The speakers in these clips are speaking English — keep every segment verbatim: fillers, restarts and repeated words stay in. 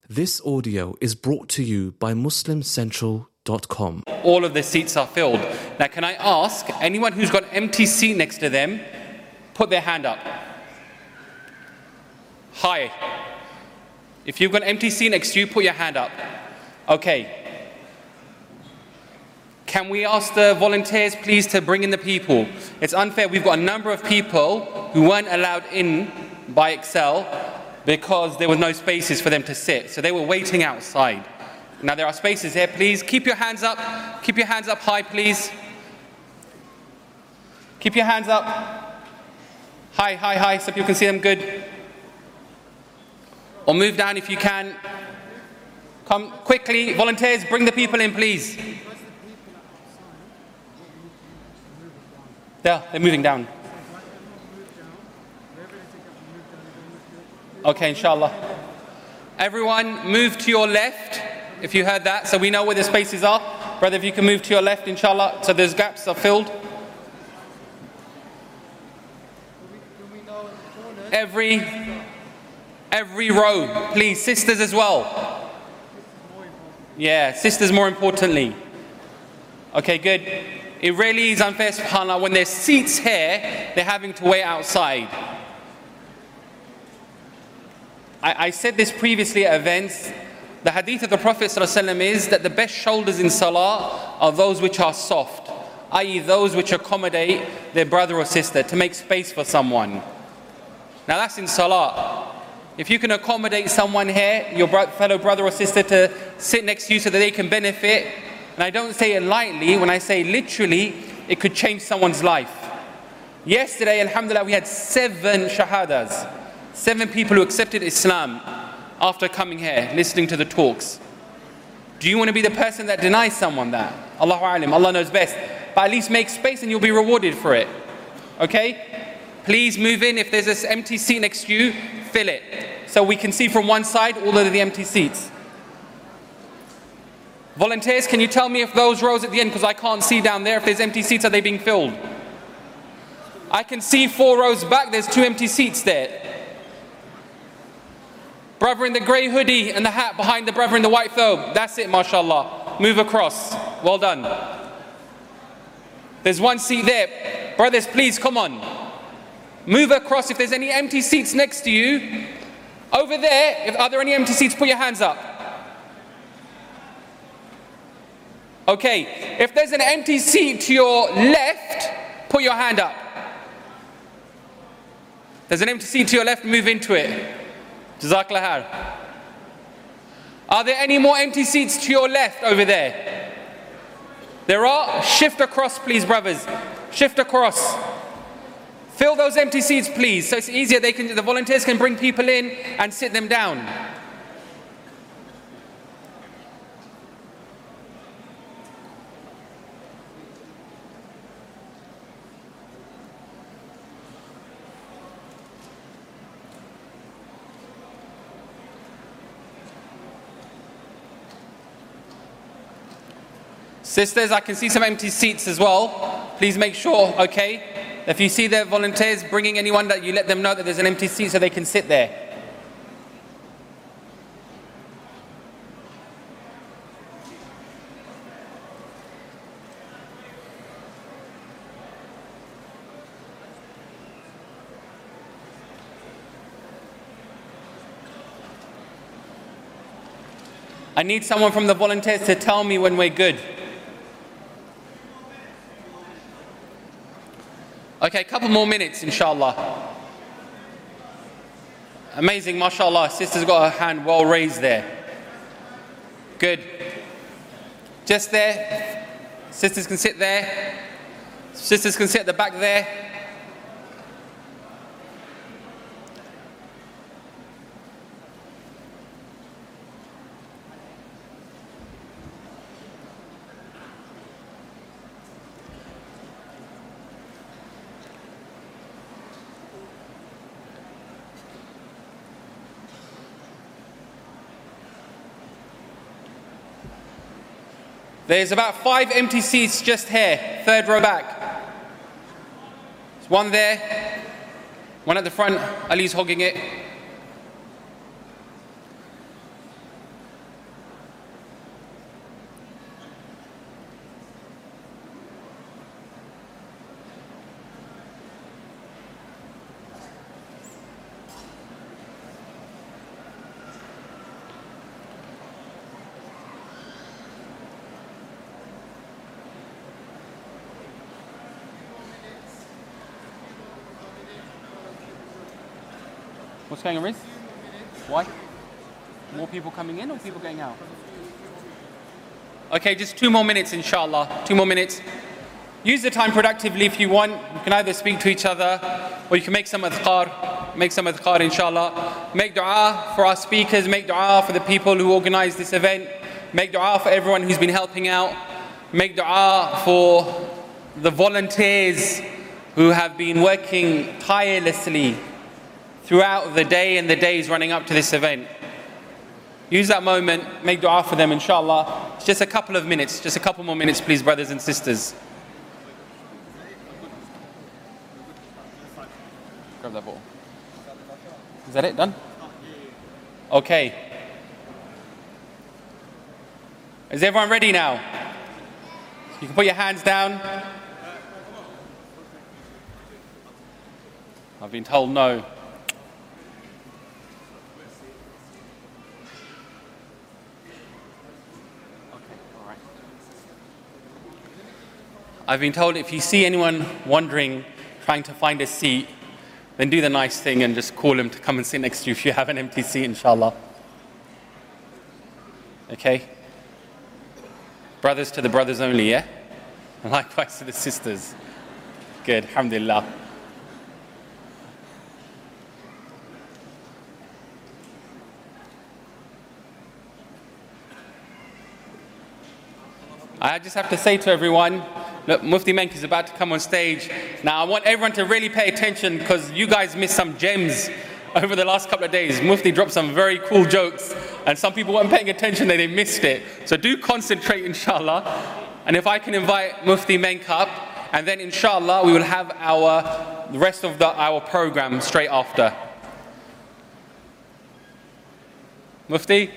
This audio is brought to you by muslim central dot com. All of the seats are filled. Now, can I ask anyone who's got an empty seat next to them, put their hand up. Hi. If you've got an empty seat next to you, put your hand up. Okay. Can we ask the volunteers, please, to bring in the people? It's unfair. We've got a number of people who weren't allowed in by Excel because there were no spaces for them to sit. So they were waiting outside. Now there are spaces here. Please keep your hands up. Keep your hands up high, please. Keep your hands up. High, high, high, so people can see them good. Or move down if you can. Come quickly. Volunteers, bring the people in, please. There, they're moving down. Okay, inshallah. Everyone, move to your left, if you heard that, so we know where the spaces are. Brother, if you can move to your left, inshallah, so those gaps are filled. Every, every row, please, sisters as well. Yeah, sisters more importantly. Okay, good. It really is unfair, subhanAllah, when there's seats here, they're having to wait outside. I, I said this previously at events. The hadith of the Prophet ﷺ is that the best shoulders in salah are those which are soft, that is those which accommodate their brother or sister, to make space for someone. Now that's in salah. If you can accommodate someone here, your bro- fellow brother or sister, to sit next to you so that they can benefit, and I don't say it lightly, when I say literally, it could change someone's life. Yesterday, alhamdulillah, we had seven shahadas. Seven people who accepted Islam after coming here, listening to the talks. Do you want to be the person that denies someone that? Allahu alim, Allah knows best. But at least make space and you'll be rewarded for it. Okay? Please move in. If there's this empty seat next to you, fill it. So we can see from one side all of the empty seats. Volunteers, can you tell me if those rows at the end, because I can't see down there, if there's empty seats, are they being filled? I can see four rows back, there's two empty seats there. Brother in the grey hoodie and the hat behind the brother in the white thobe. That's it, mashallah. Move across. Well done. There's one seat there. Brothers, please, come on. Move across. If there's any empty seats next to you, over there, if, are there any empty seats? Put your hands up. Okay. If there's an empty seat to your left, put your hand up. There's an empty seat to your left, move into it. Jazakallah khair. Are there any more empty seats to your left over there? There are. Shift across, please, brothers. Shift across. Fill those empty seats, please. So it's easier. They can. The volunteers can bring people in and sit them down. Sisters, I can see some empty seats as well. Please make sure, okay? If you see the volunteers bringing anyone, that you let them know that there's an empty seat so they can sit there. I need someone from the volunteers to tell me when we're good. Okay, a couple more minutes, inshallah. Amazing, mashallah. Sister's got her hand well raised there. Good. Just there. Sisters can sit there. Sisters can sit at the back there. There's about five empty seats just here, third row back. There's one there, one at the front, Ali's hogging it. What's going on, Riz? Why? More people coming in or people going out? Okay, just two more minutes, inshallah. Two more minutes. Use the time productively if you want. You can either speak to each other or you can make some adhkar. Make some adhkar, inshallah. Make dua for our speakers. Make dua for the people who organize this event. Make dua for everyone who's been helping out. Make dua for the volunteers who have been working tirelessly throughout the day and the days running up to this event. Use that moment, make dua for them, inshallah. It's just a couple of minutes, just a couple more minutes, please, brothers and sisters. Grab that bottle. Is that it? Done? Okay. Is everyone ready now? You can put your hands down. I've been told no. I've been told if you see anyone wandering, trying to find a seat, then do the nice thing and just call him to come and sit next to you if you have an empty seat, inshallah. Okay? Brothers to the brothers only, yeah? And likewise to the sisters. Good, alhamdulillah. I just have to say to everyone, look, Mufti Menk is about to come on stage. Now I want everyone to really pay attention because you guys missed some gems over the last couple of days. Mufti dropped some very cool jokes and some people weren't paying attention, they missed it. So do concentrate, inshallah. And if I can invite Mufti Menk up, and then inshallah we will have our the rest of the, our program straight after. Mufti?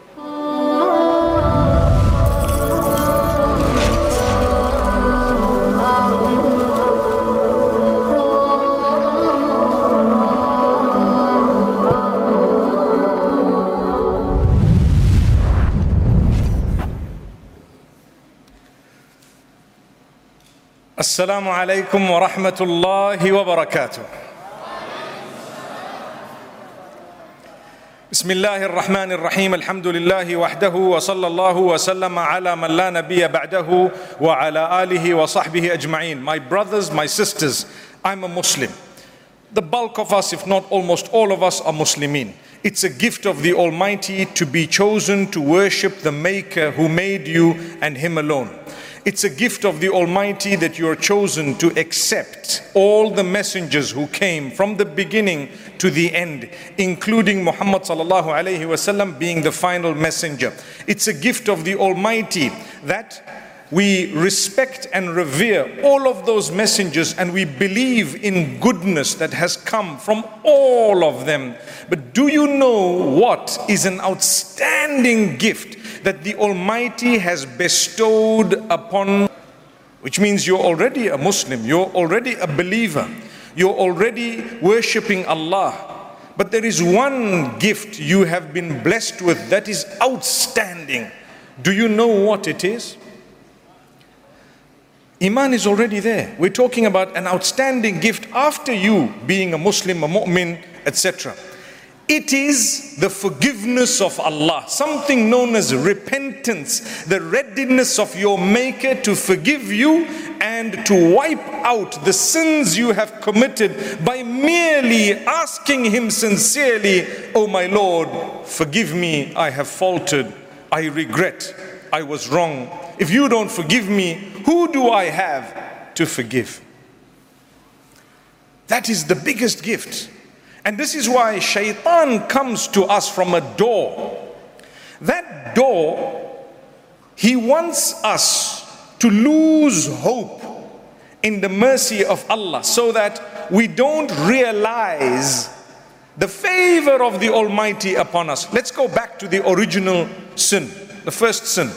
السلام عليكم ورحمة الله وبركاته. بسم الله الرحمن الرحيم الحمد لله وحده وصلى الله وسلم على من لا نبي بعده وعلى آله وصحبه أجمعين. My brothers, my sisters, I'm a Muslim. The bulk of us, if not almost all of us, are Muslimin. It's a gift of the Almighty to be chosen to worship the Maker who made you and Him alone. It's a gift of the Almighty that you are chosen to accept all the messengers who came from the beginning to the end, including Muhammad sallallahu alayhi wasallam being the final messenger. It's a gift of the Almighty that we respect and revere all of those messengers and we believe in goodness that has come from all of them. But do you know what is an outstanding gift that the Almighty has bestowed upon, which means you're already a Muslim, you're already a believer, you're already worshipping Allah. But there is one gift you have been blessed with that is outstanding. Do you know what it is? Iman is already there. We're talking about an outstanding gift after you being a Muslim, a mu'min, et cetera. It is the forgiveness of Allah, something known as repentance, the readiness of your Maker to forgive you and to wipe out the sins you have committed by merely asking Him sincerely, "Oh my Lord, forgive me, I have faltered, I regret, I was wrong. If you don't forgive me, who do I have to forgive?" That is the biggest gift. And this is why shaitan comes to us from a door. That door, he wants us to lose hope in the mercy of Allah so that we don't realize the favor of the Almighty upon us. Let's go back to the original sin, the first sin.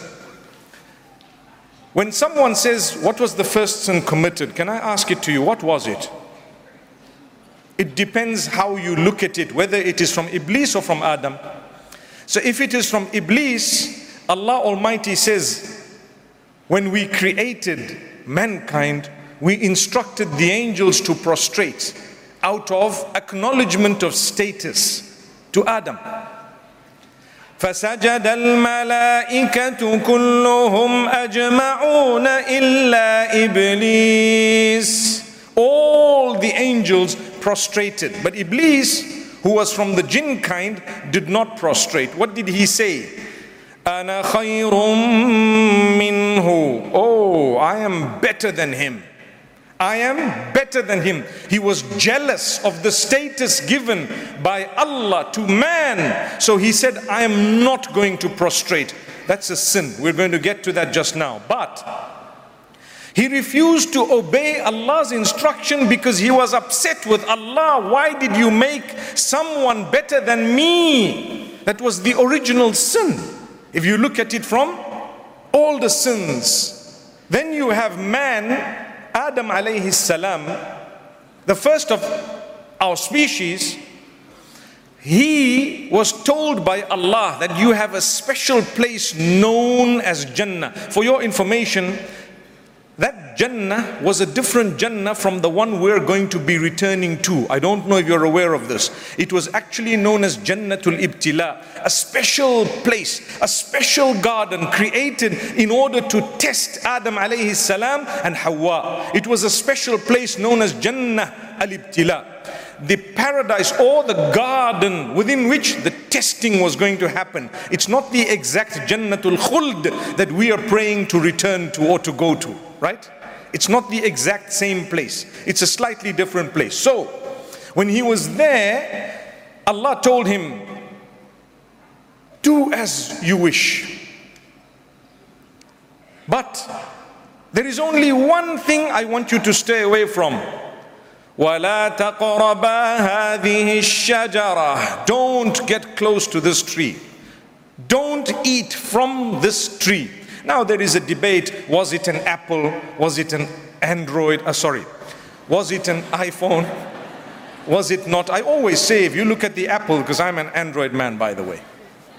When someone says, what was the first sin committed? Can I ask it to you, what was it? It depends how you look at it, whether it is from Iblis or from Adam. So if it is from Iblis, Allah Almighty says, when we created mankind, we instructed the angels to prostrate. out of acknowledgement of status to Adam. فَسَجَدَ الْمَلَائِكَةُ كُلُّهُمْ أَجْمَعُونَ إِلَّا إِبْلِيسَ. All the angels prostrated, but Iblis, who was from the jinn kind, did not prostrate. What did he say? أَنَا خَيْرٌ مِّنْهُ. Oh, I am better than him. I am better than him. He was jealous of the status given by Allah to man. So he said, I am not going to prostrate. That's a sin. We're going to get to that just now. But he refused to obey Allah's instruction because he was upset with Allah. Why did you make someone better than me? That was the original sin. If you look at it from all the sins, then you have man, Adam alayhi salam, the first of our species. He was told by Allah that you have a special place known as Jannah. For your information, that Jannah was a different Jannah from the one we're going to be returning to. I don't know if you're aware of this. It was actually known as Jannatul Ibtila, a special place, a special garden created in order to test Adam alayhi salam and Hawa. It was a special place known as Jannah al-Ibtila, the paradise or the garden within which the testing was going to happen. It's not the exact Jannatul Khuld that we are praying to return to or to go to, right? It's not the exact same place. It's a slightly different place. So, when he was there, Allah told him, do as you wish. But there is only one thing I want you to stay away from. وَلَا تَقْرَبَا هَذِهِ الشَّجَرَةِ. Don't get close to this tree. Don't eat from this tree. Now there is a debate, was it an apple? Was it an Android? Uh, sorry. Was it an iPhone? Was it not? I always say, if you look at the apple, because I'm an Android man, by the way.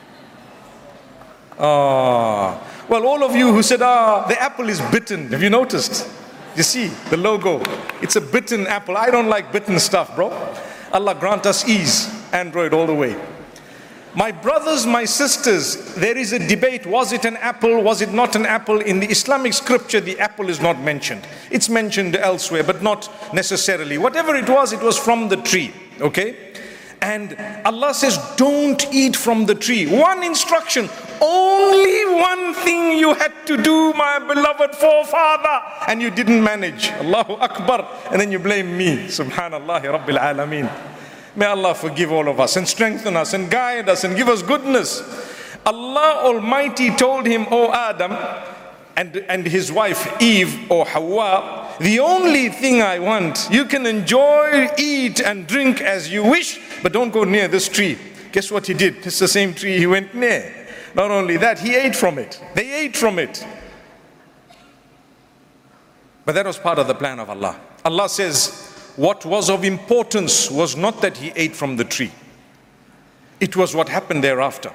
Ah, well, all of you who said, ah, the apple is bitten. Have you noticed? You see, the logo. It's a bitten apple. I don't like bitten stuff, bro. Allah grant us ease. Android all the way. My brothers, my sisters, there is a debate. Was it an apple? Was it not an apple? In the Islamic scripture, the apple is not mentioned. It's mentioned elsewhere, but not necessarily. Whatever it was, it was from the tree. Okay? And Allah says, don't eat from the tree. One instruction. Only one thing you had to do, my beloved forefather. And you didn't manage. Allahu Akbar. And then you blame me. Subhanallah Rabbil Alameen. May Allah forgive all of us and strengthen us and guide us and give us goodness. Allah Almighty told him, O Adam, and, and his wife Eve or Hawa, the only thing I want, you can enjoy, eat and drink as you wish, but don't go near this tree. Guess what he did? It's the same tree he went near. Not only that, he ate from it. They ate from it. But that was part of the plan of Allah. Allah says, what was of importance was not that he ate from the tree. It was what happened thereafter.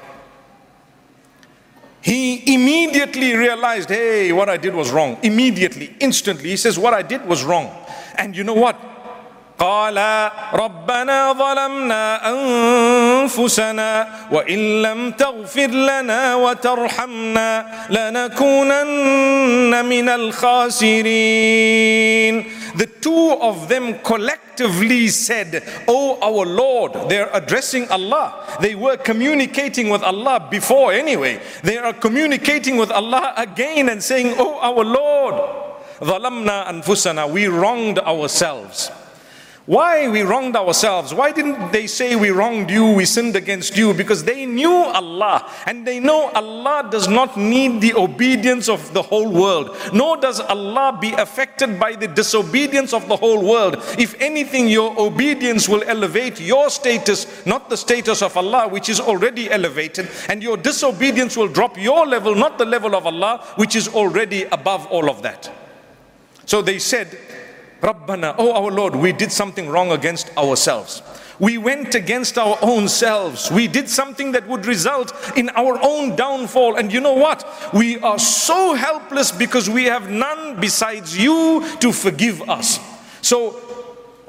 He immediately realized, hey, what I did was wrong. Immediately, instantly, he says, what I did was wrong. And you know what? قال ربنا ظلمنا أنفسنا وإن لم تغفر لنا وترحمنا لنكونن من الخاسرين. The two of them collectively said, Oh our Lord. They're addressing Allah. They were communicating with Allah before anyway. They are communicating with Allah again and saying, Oh our Lord, ظلمنا أنفسنا. We wronged ourselves. Why we wronged ourselves? Why didn't they say we wronged you, we sinned against you? Because they knew Allah, and they know Allah does not need the obedience of the whole world, nor does Allah be affected by the disobedience of the whole world. If anything, your obedience will elevate your status, not the status of Allah, which is already elevated, and your disobedience will drop your level, not the level of Allah, which is already above all of that. So they said, Rabbana, oh our Lord, we did something wrong against ourselves. We went against our own selves. We did something that would result in our own downfall. And you know what? We are so helpless because we have none besides you to forgive us. So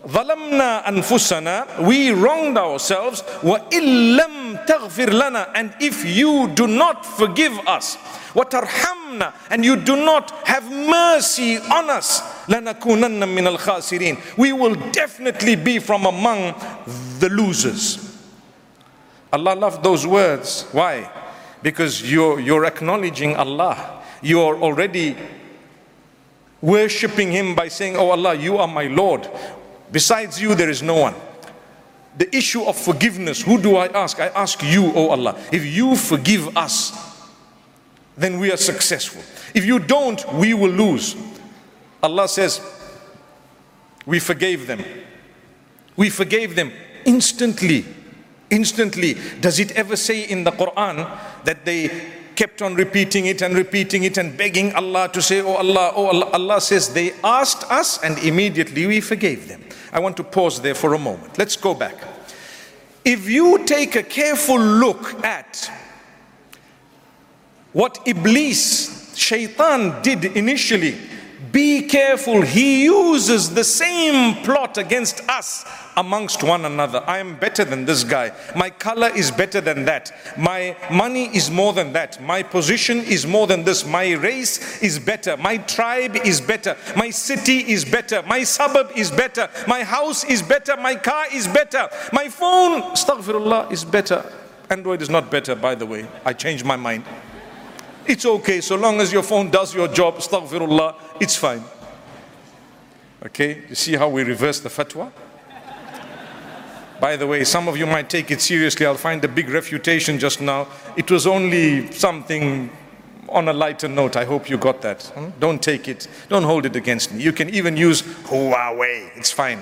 ظَلَمْنَا أَنفُسَنَا, we wronged ourselves, وَإِن لَمْ تَغْفِرْ لَنَا, and if you do not forgive us, وَتَرْحَمْنَا, and you do not have mercy on us, لَنَكُونَنَّ مِنَ الْخَاسِرِينَ, we will definitely be from among the losers. Allah loved those words. Why? Because you're, you're acknowledging Allah. You're already worshipping Him by saying, oh Allah, you are my Lord. Besides you, there is no one. The issue of forgiveness, who do I ask? I ask you, oh Allah. If you forgive us, then we are successful. If you don't, we will lose. Allah says, we forgave them. We forgave them instantly. Instantly. Does it ever say in the Quran that they kept on repeating it and repeating it and begging Allah to say, oh Allah, oh Allah? Allah says they asked us and immediately we forgave them. I want to pause there for a moment. Let's go back. If you take a careful look at what Iblis, Shaitan, did initially, be careful, he uses the same plot against us amongst one another. I am better than this guy. My color is better than that. My money is more than that. My position is more than this. My race is better. My tribe is better. My city is better. My suburb is better. My house is better. My car is better. My phone, astaghfirullah, is better. Android is not better, by the way. I changed my mind. It's okay, so long as your phone does your job, astaghfirullah, it's fine. Okay, you see how we reverse the fatwa? By the way, some of you might take it seriously. I'll find a big refutation just now. It was only something on a lighter note. I hope you got that. Hmm? Don't take it. Don't hold it against me. You can even use Huawei. It's fine.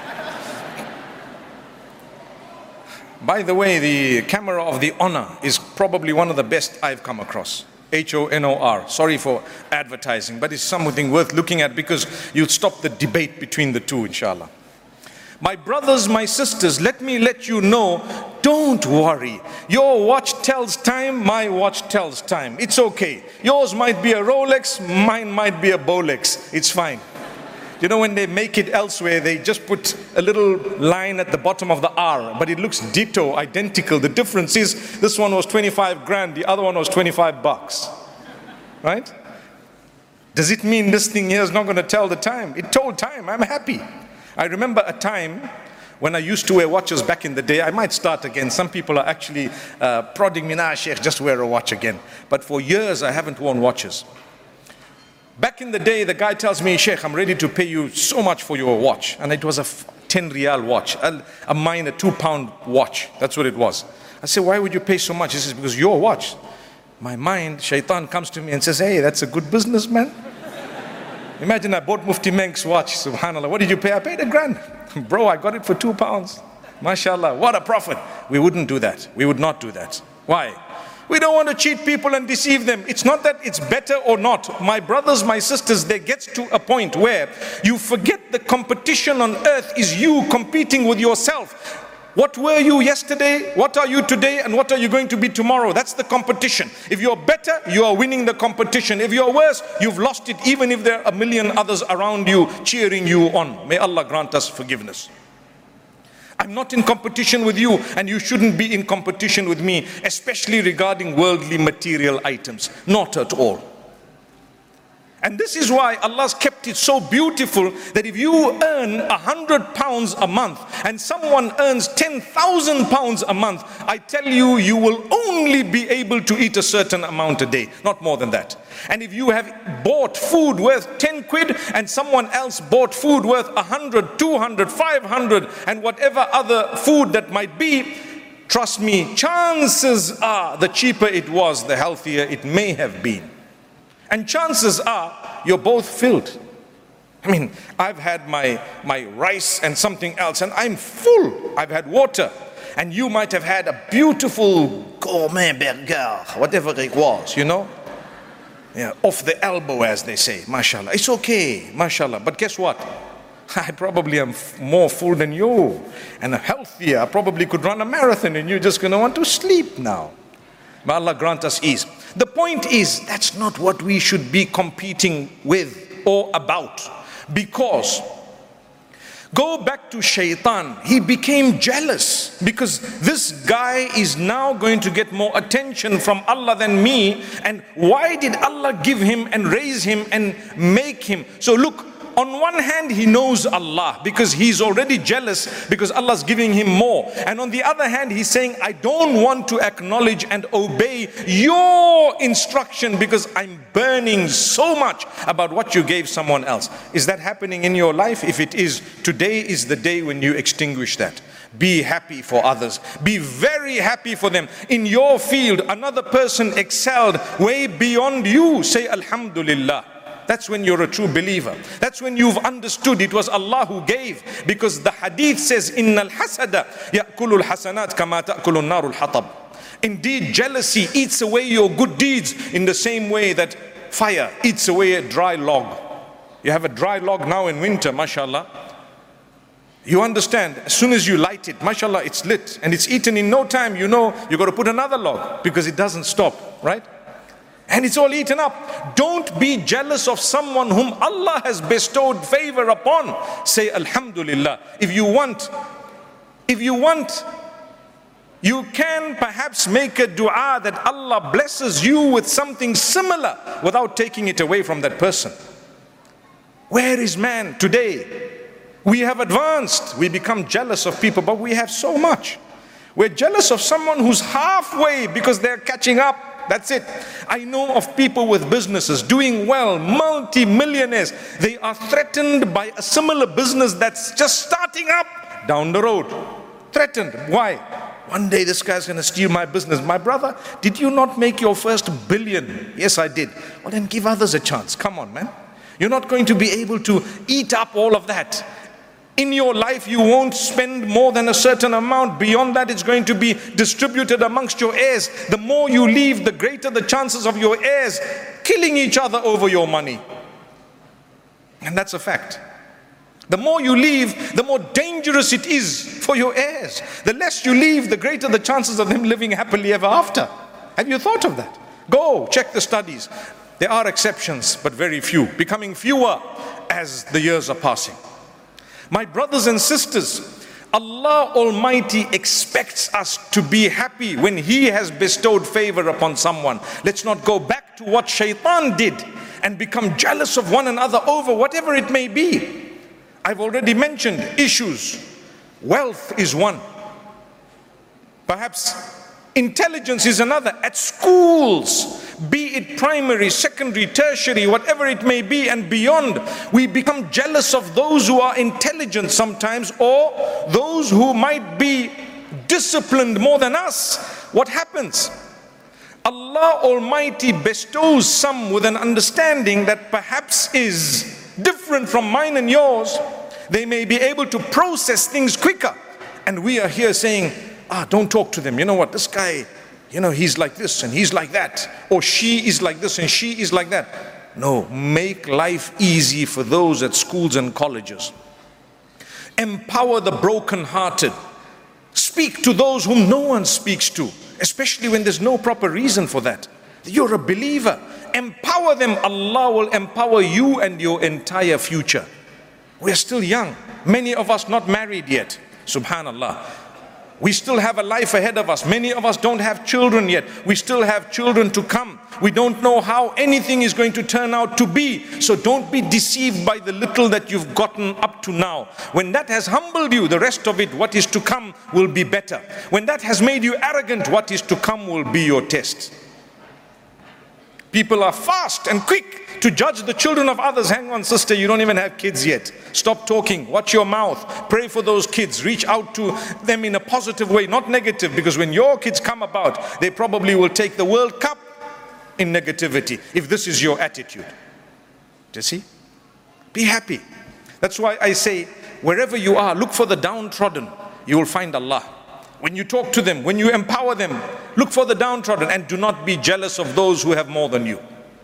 By the way, the camera of the Honor is probably one of the best I've come across. H O N O R. Sorry for advertising, but it's something worth looking at because you'll stop the debate between the two, inshallah. My brothers, my sisters, let me let you know, don't worry. Your watch tells time, my watch tells time. It's okay. Yours might be a Rolex, mine might be a Bolex. It's fine. You know, when they make it elsewhere, they just put a little line at the bottom of the R, but it looks ditto, identical. The difference is this one was twenty-five grand, the other one was twenty-five bucks. Right? Does it mean this thing here is not going to tell the time? It told time. I'm happy. I remember a time when I used to wear watches back in the day. I might start again. Some people are actually uh, prodding me, nah, Sheikh, just wear a watch again. But for years, I haven't worn watches. Back in the day, the guy tells me, Sheikh, I'm ready to pay you so much for your watch. And it was a ten rial watch, a, a minor two pound watch. That's what it was. I said, why would you pay so much? He says, because your watch. My mind, Shaitan comes to me and says, hey, that's a good business, man. Imagine I bought Mufti Menk's watch, subhanAllah. What did you pay? I paid a grand. Bro, I got it for two pounds. MashaAllah, what a profit. We wouldn't do that. We would not do that. Why? We don't want to cheat people and deceive them. It's not that it's better or not. My brothers, my sisters, there gets to a point where you forget the competition on earth is you competing with yourself. What were you yesterday? What are you today? And what are you going to be tomorrow? That's the competition. If you're better, you are winning the competition. If you're worse, you've lost it, even if there are a million others around you cheering you on. May Allah grant us forgiveness. I'm not in competition with you, and you shouldn't be in competition with me, especially regarding worldly material items. Not at all. And this is why Allah's kept it so beautiful that if you earn a hundred pounds a month and someone earns ten thousand pounds a month, I tell you, you will only be able to eat a certain amount a day, not more than that. And if you have bought food worth ten quid and someone else bought food worth a hundred, two hundred, five hundred, and whatever other food that might be, trust me, chances are the cheaper it was, the healthier it may have been. And chances are you're both filled. I mean, I've had my, my rice and something else and I'm full. I've had water. And you might have had a beautiful gourmet burger, whatever it was, you know. Yeah, off the elbow, as they say, mashallah. It's okay, mashallah. But guess what? I probably am more full than you and healthier. I probably could run a marathon and you're just going to want to sleep now. May Allah grant us ease. The point is, that's not what we should be competing with or about. Because Go back to Shaitan. He became jealous because this guy is now going to get more attention from Allah than me. And why did Allah give him and raise him and make him? So look, on one hand he knows Allah because he's already jealous because Allah's giving him more. And on the other hand he's saying, I don't want to acknowledge and obey your instruction because I'm burning so much about what you gave someone else. Is that happening in your life? If it is, today is the day when you extinguish that. Be happy for others. Be very happy for them. In your field, another person excelled way beyond you. Say Alhamdulillah. That's when you're a true believer. That's when you've understood it was Allah who gave. Because the hadith says, Innal hasada ya'kulul hasanat kama ta'kulun narul hatab. Indeed, jealousy eats away your good deeds in the same way that fire eats away a dry log. You have a dry log now in winter, mashallah. You understand, as soon as you light it, mashallah, it's lit and it's eaten in no time. You know, you got to put another log because it doesn't stop, right? And it's all eaten up. Don't be jealous of someone whom Allah has bestowed favor upon. Say Alhamdulillah. If you want, if you want, you can perhaps make a dua that Allah blesses you with something similar without taking it away from that person. Where is man today? We have advanced. We become jealous of people, but we have so much. We're jealous of someone who's halfway because they're catching up. That's it. I know of people with businesses doing well, multi-millionaires. They are threatened by a similar business that's just starting up down the road. Threatened. Why? One day this guy's going to steal my business. My brother, did you not make your first billion? Yes, I did. Well, then give others a chance. Come on, man. You're not going to be able to eat up all of that. In your life, you won't spend more than a certain amount. Beyond that, it's going to be distributed amongst your heirs. The more you leave, the greater the chances of your heirs killing each other over your money. And that's a fact. The more you leave, the more dangerous it is for your heirs. The less you leave, the greater the chances of them living happily ever after. Have you thought of that? Go, check the studies. There are exceptions, but very few. Becoming fewer as the years are passing. My brothers and sisters, Allah Almighty expects us to be happy when He has bestowed favor upon someone. Let's not go back to what Shaitan did and become jealous of one another over whatever it may be. I've already mentioned issues. Wealth is one. Perhaps intelligence is another. At schools, be it primary, secondary, tertiary, whatever it may be and beyond, we become jealous of those who are intelligent sometimes or those who might be disciplined more than us. What happens? Allah Almighty bestows some with an understanding that perhaps is different from mine and yours. They may be able to process things quicker. And we are here saying, ah, don't talk to them. You know what, this guy, you know, he's like this and he's like that. Or she is like this and she is like that. No, make life easy for those at schools and colleges. Empower the broken-hearted. Speak to those whom no one speaks to, especially when there's no proper reason for that. You're a believer. Empower them. Allah will empower you and your entire future. We're still young. Many of us not married yet. Subhanallah. We still have a life ahead of us. Many of us don't have children yet. We still have children to come. We don't know how anything is going to turn out to be. So don't be deceived by the little that you've gotten up to now. When that has humbled you, the rest of it, what is to come will be better. When that has made you arrogant, what is to come will be your test. People are fast and quick to judge the children of others. Hang on, sister, you don't even have kids yet. Stop talking. Watch your mouth. Pray for those kids. Reach out to them in a positive way, not negative, because when your kids come about, they probably will take the World Cup in negativity if this is your attitude. Do you see? Be happy. That's why I say, wherever you are, look for the downtrodden. You will find Allah. When you talk to them, when you empower them, look for the downtrodden and do not be jealous of those who have more than you.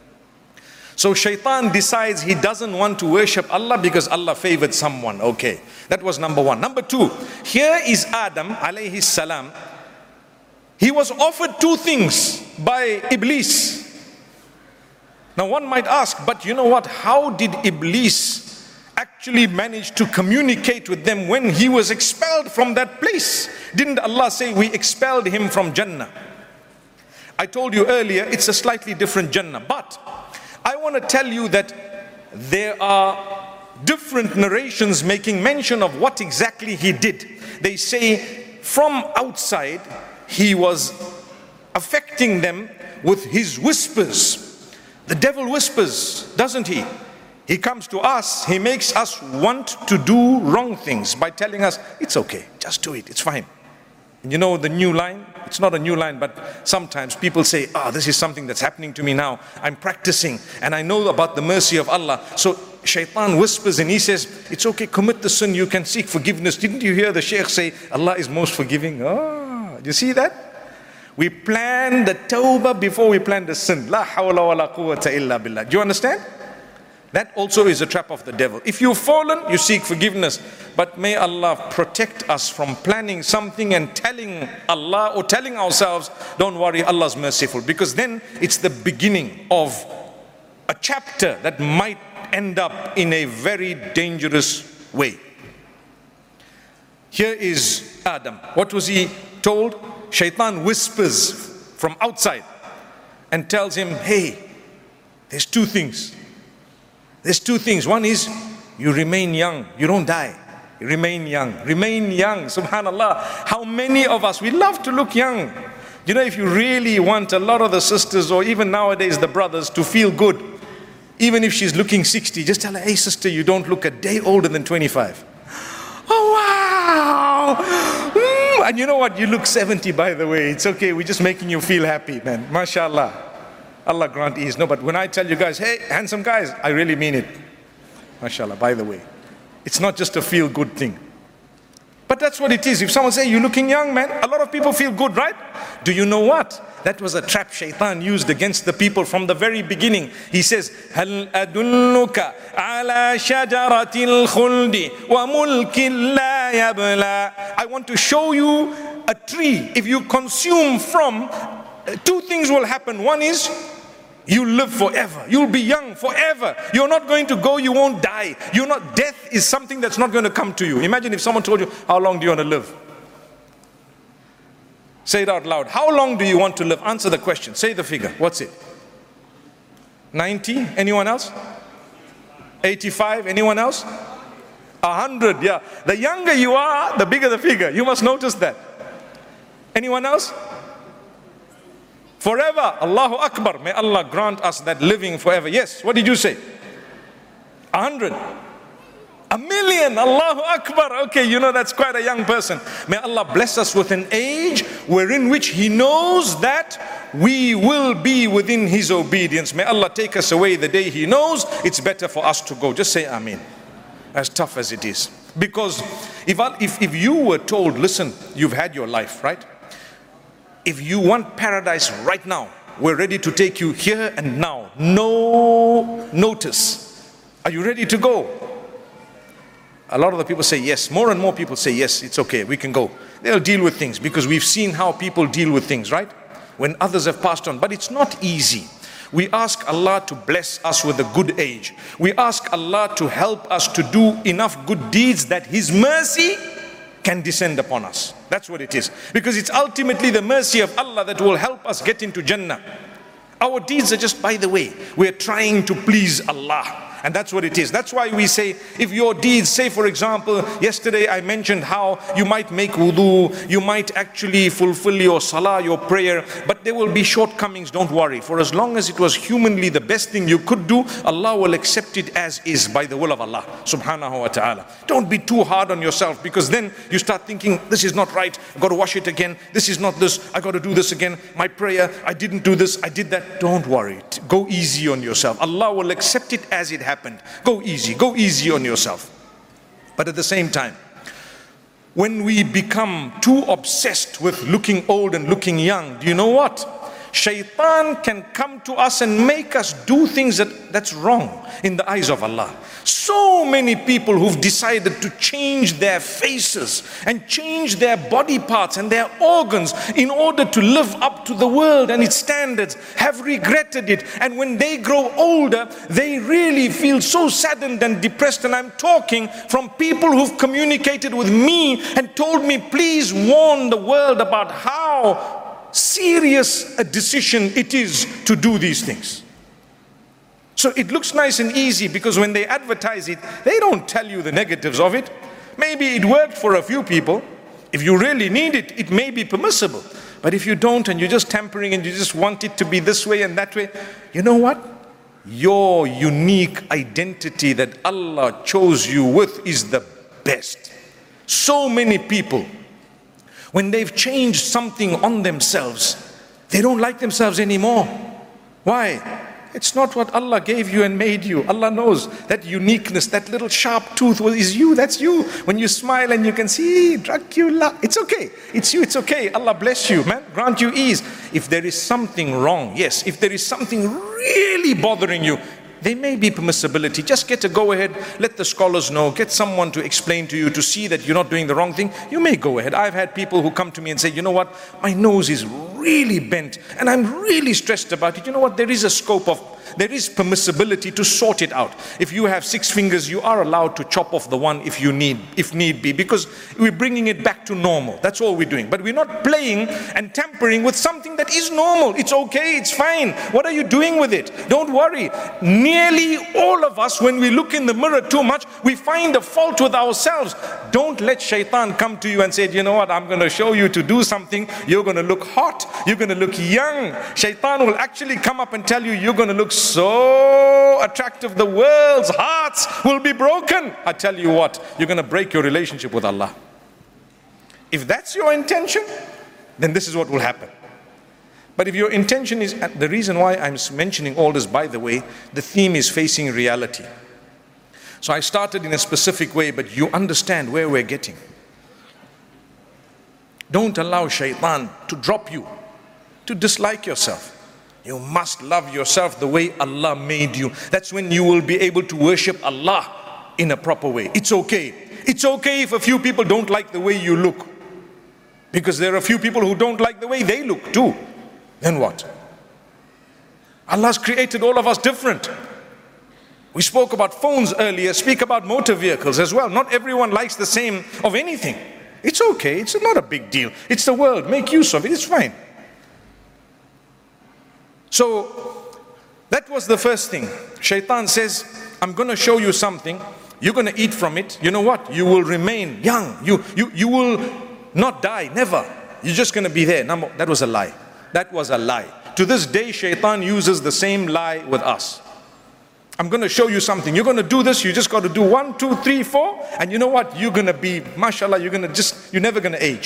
So Shaitan decides he doesn't want to worship Allah because Allah favored someone. Okay, that was number one. Number two, here is Adam alayhi salam. He was offered two things by Iblis. Now one might ask, but you know what? How did Iblis actually managed to communicate with them when he was expelled from that place. Didn't Allah say we expelled him from Jannah? I told you earlier, it's a slightly different Jannah. But I want to tell you that there are different narrations making mention of what exactly he did. They say from outside he was affecting them with his whispers. The devil whispers, doesn't he? He comes to us, he makes us want to do wrong things by telling us, it's okay, just do it, it's fine. You know the new line? It's not a new line, but sometimes people say, ah, oh, this is something that's happening to me now. I'm practicing and I know about the mercy of Allah. So shaitan whispers and he says, it's okay, commit the sin, you can seek forgiveness. Didn't you hear the Shaykh say, Allah is most forgiving? Oh, you see that? We plan the tawbah before we plan the sin. La hawla wa la quwwata illa billah. Do you understand? That also is a trap of the devil. If you've fallen, you seek forgiveness. But may Allah protect us from planning something and telling Allah or telling ourselves, don't worry, Allah's merciful. Because then it's the beginning of a chapter that might end up in a very dangerous way. Here is Adam. What was he told? Shaitan whispers from outside and tells him, hey, there's two things. There's two things. One is, you remain young. You don't die. You remain young. Remain young. Subhanallah. How many of us, we love to look young. You know, if you really want a lot of the sisters or even nowadays the brothers to feel good, even if she's looking sixty, just tell her, hey sister, you don't look a day older than twenty-five. Oh wow! Mm. And you know what? You look seventy, by the way. It's okay. We're just making you feel happy, man. MashaAllah. Allah grant ease. No, but when I tell you guys, hey, handsome guys, I really mean it. MashaAllah, by the way. It's not just a feel-good thing. But that's what it is. If someone say, you're looking young, man, a lot of people feel good, right? Do you know what? That was a trap shaitan used against the people from the very beginning. He says, هَلْ أَدُلُّكَ عَلَى شَجَرَةِ الْخُلْدِ وَمُلْكٍ لَا يَبْلَى. I want to show you a tree. If you consume from, two things will happen. One is, you live forever. You'll be young forever. You're not going to go, you won't die. You're not, death is something that's not going to come to you. Imagine if someone told you, how long do you want to live? Say it out loud. How long do you want to live? Answer the question. Say the figure. What's it? ninety? Anyone else? eighty-five? Anyone else? one hundred, yeah. The younger you are, the bigger the figure. You must notice that. Anyone else? Forever. Allahu Akbar. May Allah grant us that living forever. Yes, what did you say? A hundred. A million. Allahu Akbar. Okay, you know that's quite a young person. May Allah bless us with an age wherein which He knows that we will be within His obedience. May Allah take us away the day He knows it's better for us to go. Just say Ameen. As tough as it is. Because if, I, if, if you were told, listen, you've had your life, right? If you want paradise right now, we're ready to take you here and now. No notice. Are you ready to go? A lot of the people say yes. More and more people say yes, it's okay, we can go. They'll deal with things because we've seen how people deal with things, right? When others have passed on. But it's not easy. We ask Allah to bless us with a good age. We ask Allah to help us to do enough good deeds that His mercy can descend upon us. That's what it is. Because it's ultimately the mercy of Allah that will help us get into Jannah. Our deeds are just, by the way, we're trying to please Allah. And that's what it is. That's why we say, if your deeds, say for example, yesterday I mentioned how you might make wudu, you might actually fulfill your salah, your prayer, but there will be shortcomings, don't worry. For as long as it was humanly the best thing you could do, Allah will accept it as is by the will of Allah, subhanahu wa ta'ala. Don't be too hard on yourself, because then you start thinking, this is not right, I've got to wash it again, this is not this, I've got to do this again, my prayer, I didn't do this, I did that. Don't worry, go easy on yourself. Allah will accept it as it happens. Happened. Go easy, go easy on yourself. But at the same time, when we become too obsessed with looking old and looking young, do you know what? Shaitan can come to us and make us do things that, that's wrong in the eyes of Allah. So many people who've decided to change their faces and change their body parts and their organs in order to live up to the world and its standards have regretted it. And when they grow older, they really feel so saddened and depressed. And I'm talking from people who've communicated with me and told me, please warn the world about how serious a decision it is to do these things. So it looks nice and easy because when they advertise it, they don't tell you the negatives of it. Maybe it worked for a few people. If you really need it, it may be permissible. But if you don't and you're just tampering and you just want it to be this way and that way, you know what? Your unique identity that Allah chose you with is the best. So many people, when they've changed something on themselves, they don't like themselves anymore. Why? It's not what Allah gave you and made you. Allah knows that uniqueness, that little sharp tooth is you, that's you. When you smile and you can see, Dracula, it's okay. It's you, it's okay. Allah bless you, man. Grant you ease. If there is something wrong, yes, if there is something really bothering you, there may be permissibility. Just get a go ahead, let the scholars know, get someone to explain to you to see that you're not doing the wrong thing. You may go ahead. I've had people who come to me and say, you know what, my nose is really bent and I'm really stressed about it. You know what, there is a scope of, there is permissibility to sort it out. If you have six fingers, you are allowed to chop off the one if you need, if need be, because we're bringing it back to normal. That's all we're doing. But we're not playing and tampering with something that is normal. It's okay, it's fine. What are you doing with it? Don't worry. Nearly all of us, when we look in the mirror too much, we find a fault with ourselves. Don't let shaitan come to you and say, you know what, I'm going to show you to do something. You're going to look hot. You're going to look young. Shaitan will actually come up and tell you, you're going to look so attractive, the world's hearts will be broken. I tell you what, you're going to break your relationship with Allah. If that's your intention, then this is what will happen. But if your intention is, the reason why I'm mentioning all this, by the way, the theme is facing reality. So I started in a specific way, but you understand where we're getting. Don't allow shaitan to drop you, to dislike yourself. You must love yourself the way Allah made you. That's when you will be able to worship Allah in a proper way. It's okay. It's okay if a few people don't like the way you look. Because there are a few people who don't like the way they look too. Then what? Allah's created all of us different. We spoke about phones earlier, speak about motor vehicles as well. Not everyone likes the same of anything. It's okay. It's not a big deal. It's the world. Make use of it. It's fine. So that was the first thing. Shaitan says, I'm going to show you something. You're going to eat from it. You know what? You will remain young. You, you, you will not die. Never. You're just going to be there. Number, that was a lie. That was a lie. To this day, shaitan uses the same lie with us. I'm going to show you something. You're going to do this. You just got to do one, two, three, four. And you know what? You're going to be, mashallah, you're going to just, you're never going to age.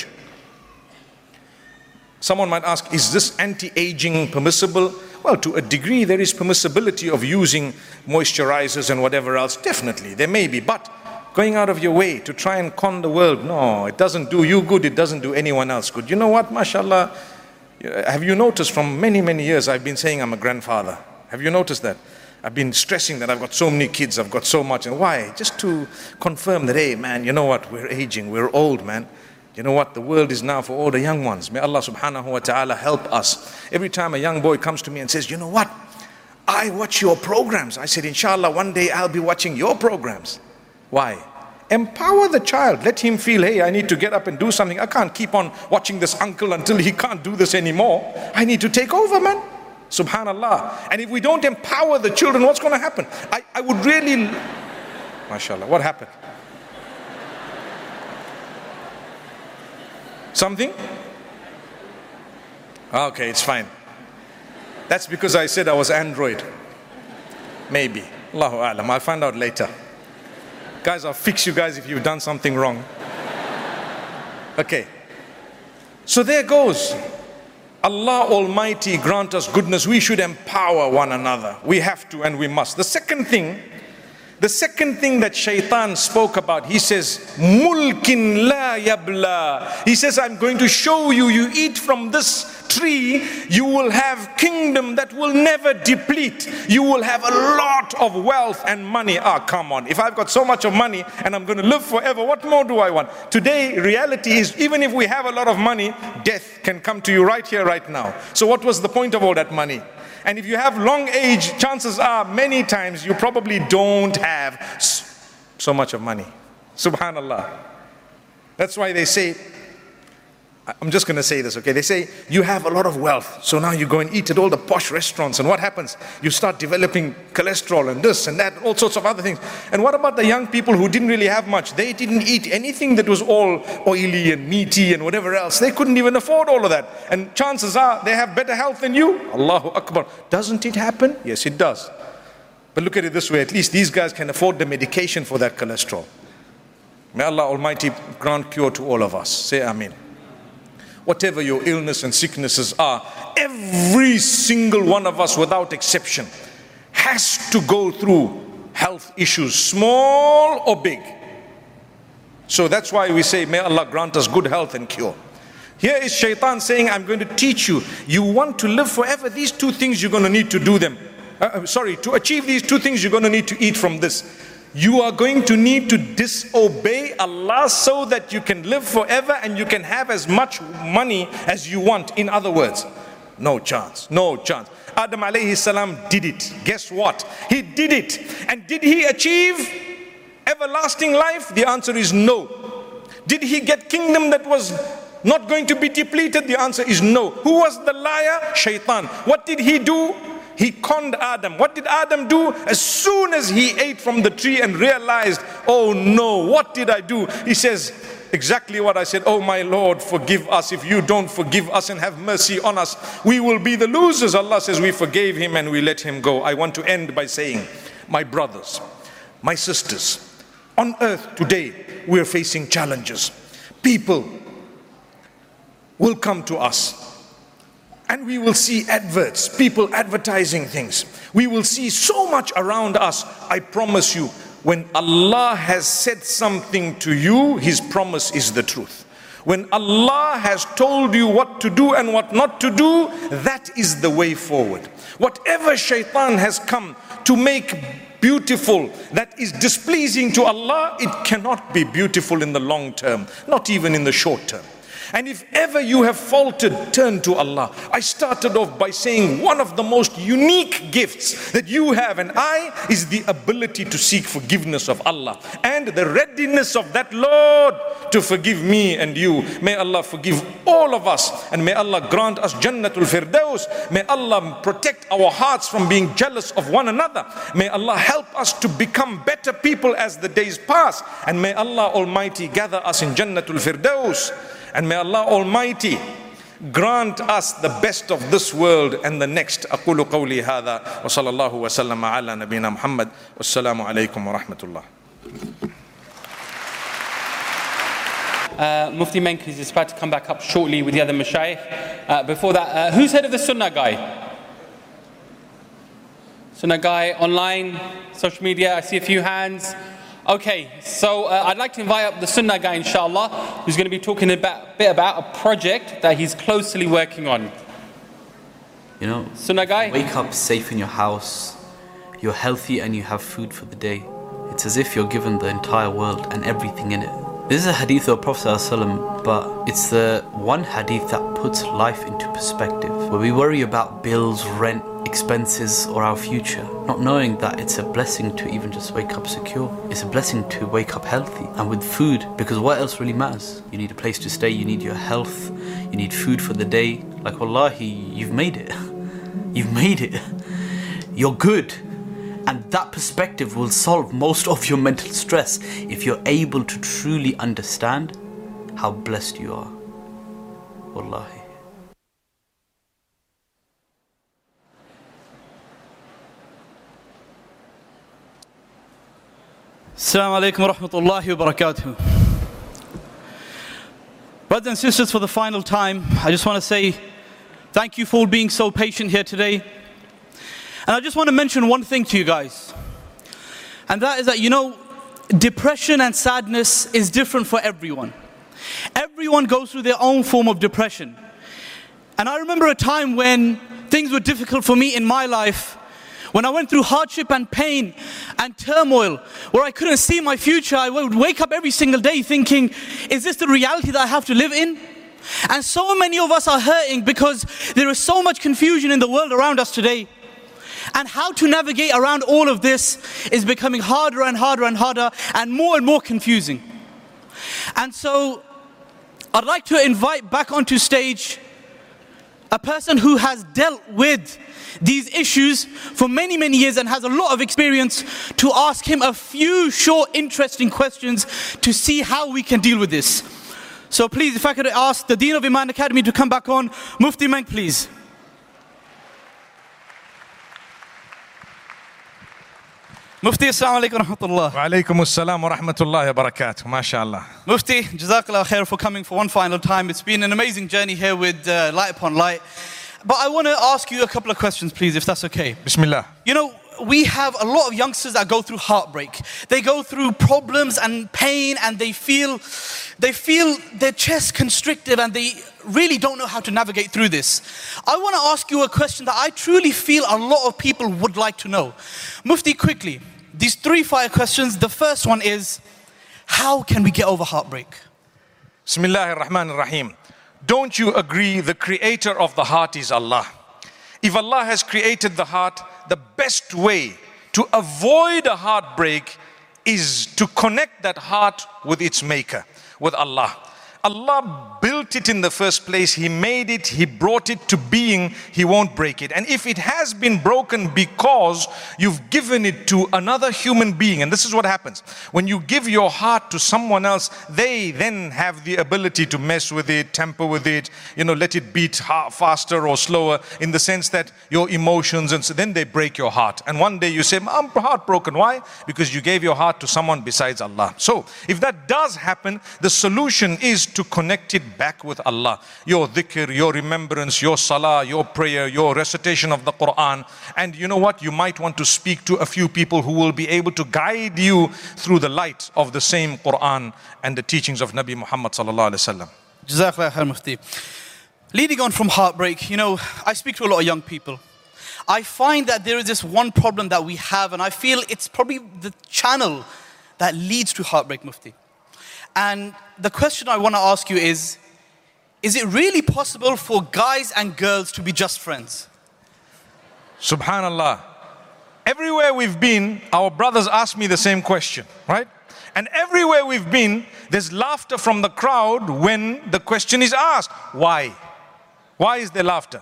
Someone might ask, is this anti-aging permissible? Well, to a degree, there is permissibility of using moisturizers and whatever else. Definitely, there may be. But going out of your way to try and con the world, no, it doesn't do you good. It doesn't do anyone else good. You know what, mashallah, have you noticed from many, many years I've been saying I'm a grandfather? Have you noticed that? I've been stressing that I've got so many kids, I've got so much. And why? Just to confirm that, hey, man, you know what? We're aging. We're old, man. You know what? The world is now for all the young ones. May Allah subhanahu wa ta'ala help us. Every time a young boy comes to me and says, you know what? I watch your programs. I said, inshallah, one day I'll be watching your programs. Why? Empower the child. Let him feel, hey, I need to get up and do something. I can't keep on watching this uncle until he can't do this anymore. I need to take over, man. Subhanallah. And if we don't empower the children, what's going to happen? I, I would really... MashaAllah. What happened? Something? Okay, it's fine. That's because I said I was Android. Maybe. Allahu A'lam. I'll find out later. Guys, I'll fix you guys if you've done something wrong. Okay. So there goes. Allah Almighty grant us goodness. We should empower one another. We have to and we must. The second thing The second thing that shaitan spoke about, he says, mulkin la yabla. He says, I'm going to show you, you eat from this tree, you will have kingdom that will never deplete. You will have a lot of wealth and money. Ah, come on. If I've got so much of money and I'm going to live forever, what more do I want? Today, reality is, even if we have a lot of money, death can come to you right here, right now. So what was the point of all that money? And if you have long age, chances are many times you probably don't have so much of money. Subhanallah. That's why they say, I'm just going to say this, okay? They say, you have a lot of wealth, so now you go and eat at all the posh restaurants, and what happens? You start developing cholesterol and this and that, all sorts of other things. And what about the young people who didn't really have much? They didn't eat anything that was all oily and meaty and whatever else. They couldn't even afford all of that. And chances are, they have better health than you. Allahu Akbar. Doesn't it happen? Yes, it does. But look at it this way, at least these guys can afford the medication for that cholesterol. May Allah Almighty grant cure to all of us. Say Ameen. Whatever your illness and sicknesses are, every single one of us without exception has to go through health issues, small or big. So that's why we say, may Allah grant us good health and cure. Here is shaitan saying, I'm going to teach you. You want to live forever, these two things you're going to need to do them. Uh, sorry, to achieve these two things you're going to need to eat from this. You are going to need to disobey Allah so that you can live forever and you can have as much money as you want. In other words, no chance, no chance. Adam alayhi salam did it. Guess what? He did it. And did he achieve everlasting life? The answer is no. Did he get kingdom that was not going to be depleted? The answer is no. Who was the liar? Shaitan. What did he do? He conned Adam. What did Adam do? As soon as he ate from the tree and realized, oh no, what did I do? He says exactly what I said. Oh my Lord, forgive us. If you don't forgive us and have mercy on us, we will be the losers. Allah says we forgave him and we let him go. I want to end by saying, my brothers, my sisters, on earth today we are facing challenges. People will come to us and we will see adverts, people advertising things. We will see so much around us. I promise you, when Allah has said something to you, His promise is the truth. When Allah has told you what to do and what not to do, that is the way forward. Whatever shaitan has come to make beautiful that is displeasing to Allah, it cannot be beautiful in the long term, not even in the short term. And if ever you have faltered, turn to Allah. I started off by saying one of the most unique gifts that you have and I is the ability to seek forgiveness of Allah and the readiness of that Lord to forgive me and you. May Allah forgive all of us and may Allah grant us Jannatul Firdaus. May Allah protect our hearts from being jealous of one another. May Allah help us to become better people as the days pass, and may Allah Almighty gather us in Jannatul Firdaus. And may Allah Almighty grant us the best of this world and the next. أقول قولي هذا وصلى الله وسلم على نبينا محمد والسلام عليكم ورحمة الله. Uh, Mufti Menki is about to come back up shortly with the other mashayikh. Uh, before that, uh, who's head of the Sunnah guy? Sunnah guy online, social media, I see a few hands. Okay, so uh, I'd like to invite up the Sunnah guy, inshallah, who's going to be talking about, a bit about a project that he's closely working on. You know, Sunnah guy? Wake up safe in your house, you're healthy and you have food for the day. It's as if you're given the entire world and everything in it. This is a hadith of Prophet ﷺ, but it's the one hadith that puts life into perspective. Where we worry about bills, rent, expenses or our future, not knowing that it's a blessing to even just wake up secure. It's a blessing to wake up healthy and with food, because what else really matters? You need a place to stay, you need your health, you need food for the day. Like wallahi, you've made it. You've made it. You're good. And that perspective will solve most of your mental stress if you're able to truly understand how blessed you are. Wallahi. Assalamu alaikum wa rahmatullahi wa barakatuh. Brothers and sisters, for the final time, I just want to say thank you for being so patient here today. And I just want to mention one thing to you guys. And that is that, you know, depression and sadness is different for everyone. Everyone goes through their own form of depression. And I remember a time when things were difficult for me in my life, when I went through hardship and pain and turmoil, where I couldn't see my future. I would wake up every single day thinking, is this the reality that I have to live in? And so many of us are hurting because there is so much confusion in the world around us today. And how to navigate around all of this is becoming harder and harder and harder and more and more confusing. And so I'd like to invite back onto stage a person who has dealt with these issues for many, many years and has a lot of experience, to ask him a few short, interesting questions to see how we can deal with this. So please, if I could ask the Dean of Iman Academy to come back on. Mufti Menk, please. Mufti, assalamu alaikum wa rahmatullah. Wa alaikum assalam wa rahmatullahi wa barakatuh. MashaAllah. Mufti, Jazakallah khair for coming for one final time. It's been an amazing journey here with uh, Light Upon Light. But I want to ask you a couple of questions, please, if that's okay. Bismillah. You know, we have a lot of youngsters that go through heartbreak. They go through problems and pain, and they feel, they feel their chest constricted, and they really don't know how to navigate through this. I want to ask you a question that I truly feel a lot of people would like to know. Mufti, quickly, these three fire questions. The first one is, how can we get over heartbreak? Bismillah ar-Rahman ar-Rahim. Don't you agree the creator of the heart is Allah? If Allah has created the heart, the best way to avoid a heartbreak is to connect that heart with its maker, with Allah. Allah built it in the first place. He made it. He brought it to being. He won't break it. And if it has been broken because you've given it to another human being, and this is what happens. When you give your heart to someone else, they then have the ability to mess with it, tamper with it, you know, let it beat faster or slower, in the sense that your emotions, and so then they break your heart. And one day you say, I'm heartbroken. Why? Because you gave your heart to someone besides Allah. So if that does happen, the solution is to connect it back with Allah. Your dhikr, your remembrance, your salah, your prayer, your recitation of the Quran. And you know what? You might want to speak to a few people who will be able to guide you through the light of the same Quran and the teachings of Nabi Muhammad sallallahu alaihi wasallam. Jazakallah khair, Mufti. Leading on from heartbreak, you know, I speak to a lot of young people. I find that there is this one problem that we have, and I feel it's probably the channel that leads to heartbreak, Mufti. And the question I want to ask you is, is it really possible for guys and girls to be just friends? Subhanallah. Everywhere we've been, our brothers ask me the same question, right? And everywhere we've been, there's laughter from the crowd when the question is asked. Why? Why is there laughter?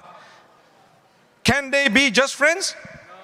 Can they be just friends?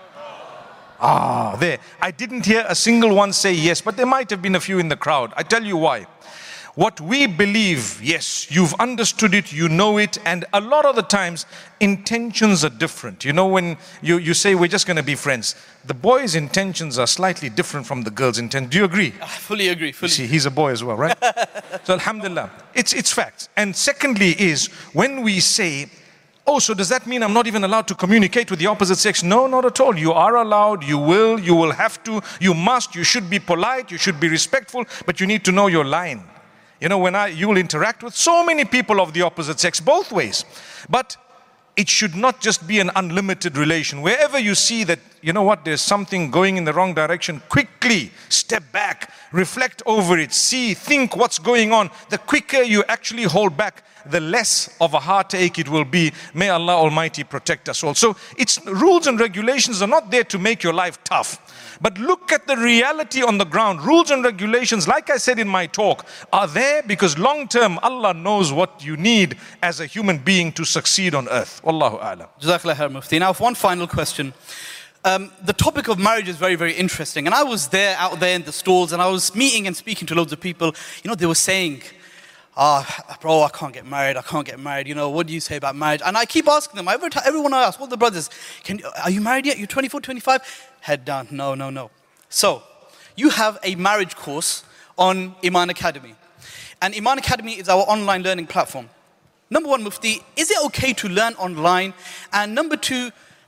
Ah, there. I didn't hear a single one say yes, but there might have been a few in the crowd. I tell you why. What we believe, yes, you've understood it, you know it, and a lot of the times, intentions are different. You know, when you, you say we're just going to be friends, the boy's intentions are slightly different from the girl's intent. Do you agree? I fully agree, fully. You see, he's a boy as well, right? So alhamdulillah, it's, it's facts. And secondly is, when we say, oh, so does that mean I'm not even allowed to communicate with the opposite sex? No, not at all. You are allowed, you will, you will have to, you must, you should be polite, you should be respectful, but you need to know your line. You know, when I, you will interact with so many people of the opposite sex, both ways. But it should not just be an unlimited relation. Wherever you see that, you know what, there's something going in the wrong direction, quickly step back, reflect over it, see, think what's going on. The quicker you actually hold back, the less of a heartache it will be. May Allah Almighty protect us all. So it's rules and regulations are not there to make your life tough. But look at the reality on the ground. Rules and regulations, like I said in my talk, are there because long term Allah knows what you need as a human being to succeed on earth. Wallahu a'lam. Jazakallah khair, Mufti. Now, one final question. Um, the topic of marriage is very, very interesting. And I was there, out there in the stalls, and I was meeting and speaking to loads of people. You know, they were saying, ah, oh, bro, I can't get married, I can't get married. You know, what do you say about marriage? And I keep asking them, every time, everyone I ask, all the brothers, can, are you married yet? You're twenty-four, twenty-five? Head down, no, no, no. So, you have a marriage course on Iman Academy. And Iman Academy is our online learning platform. Number one, Mufti, is it okay to learn online? And number two,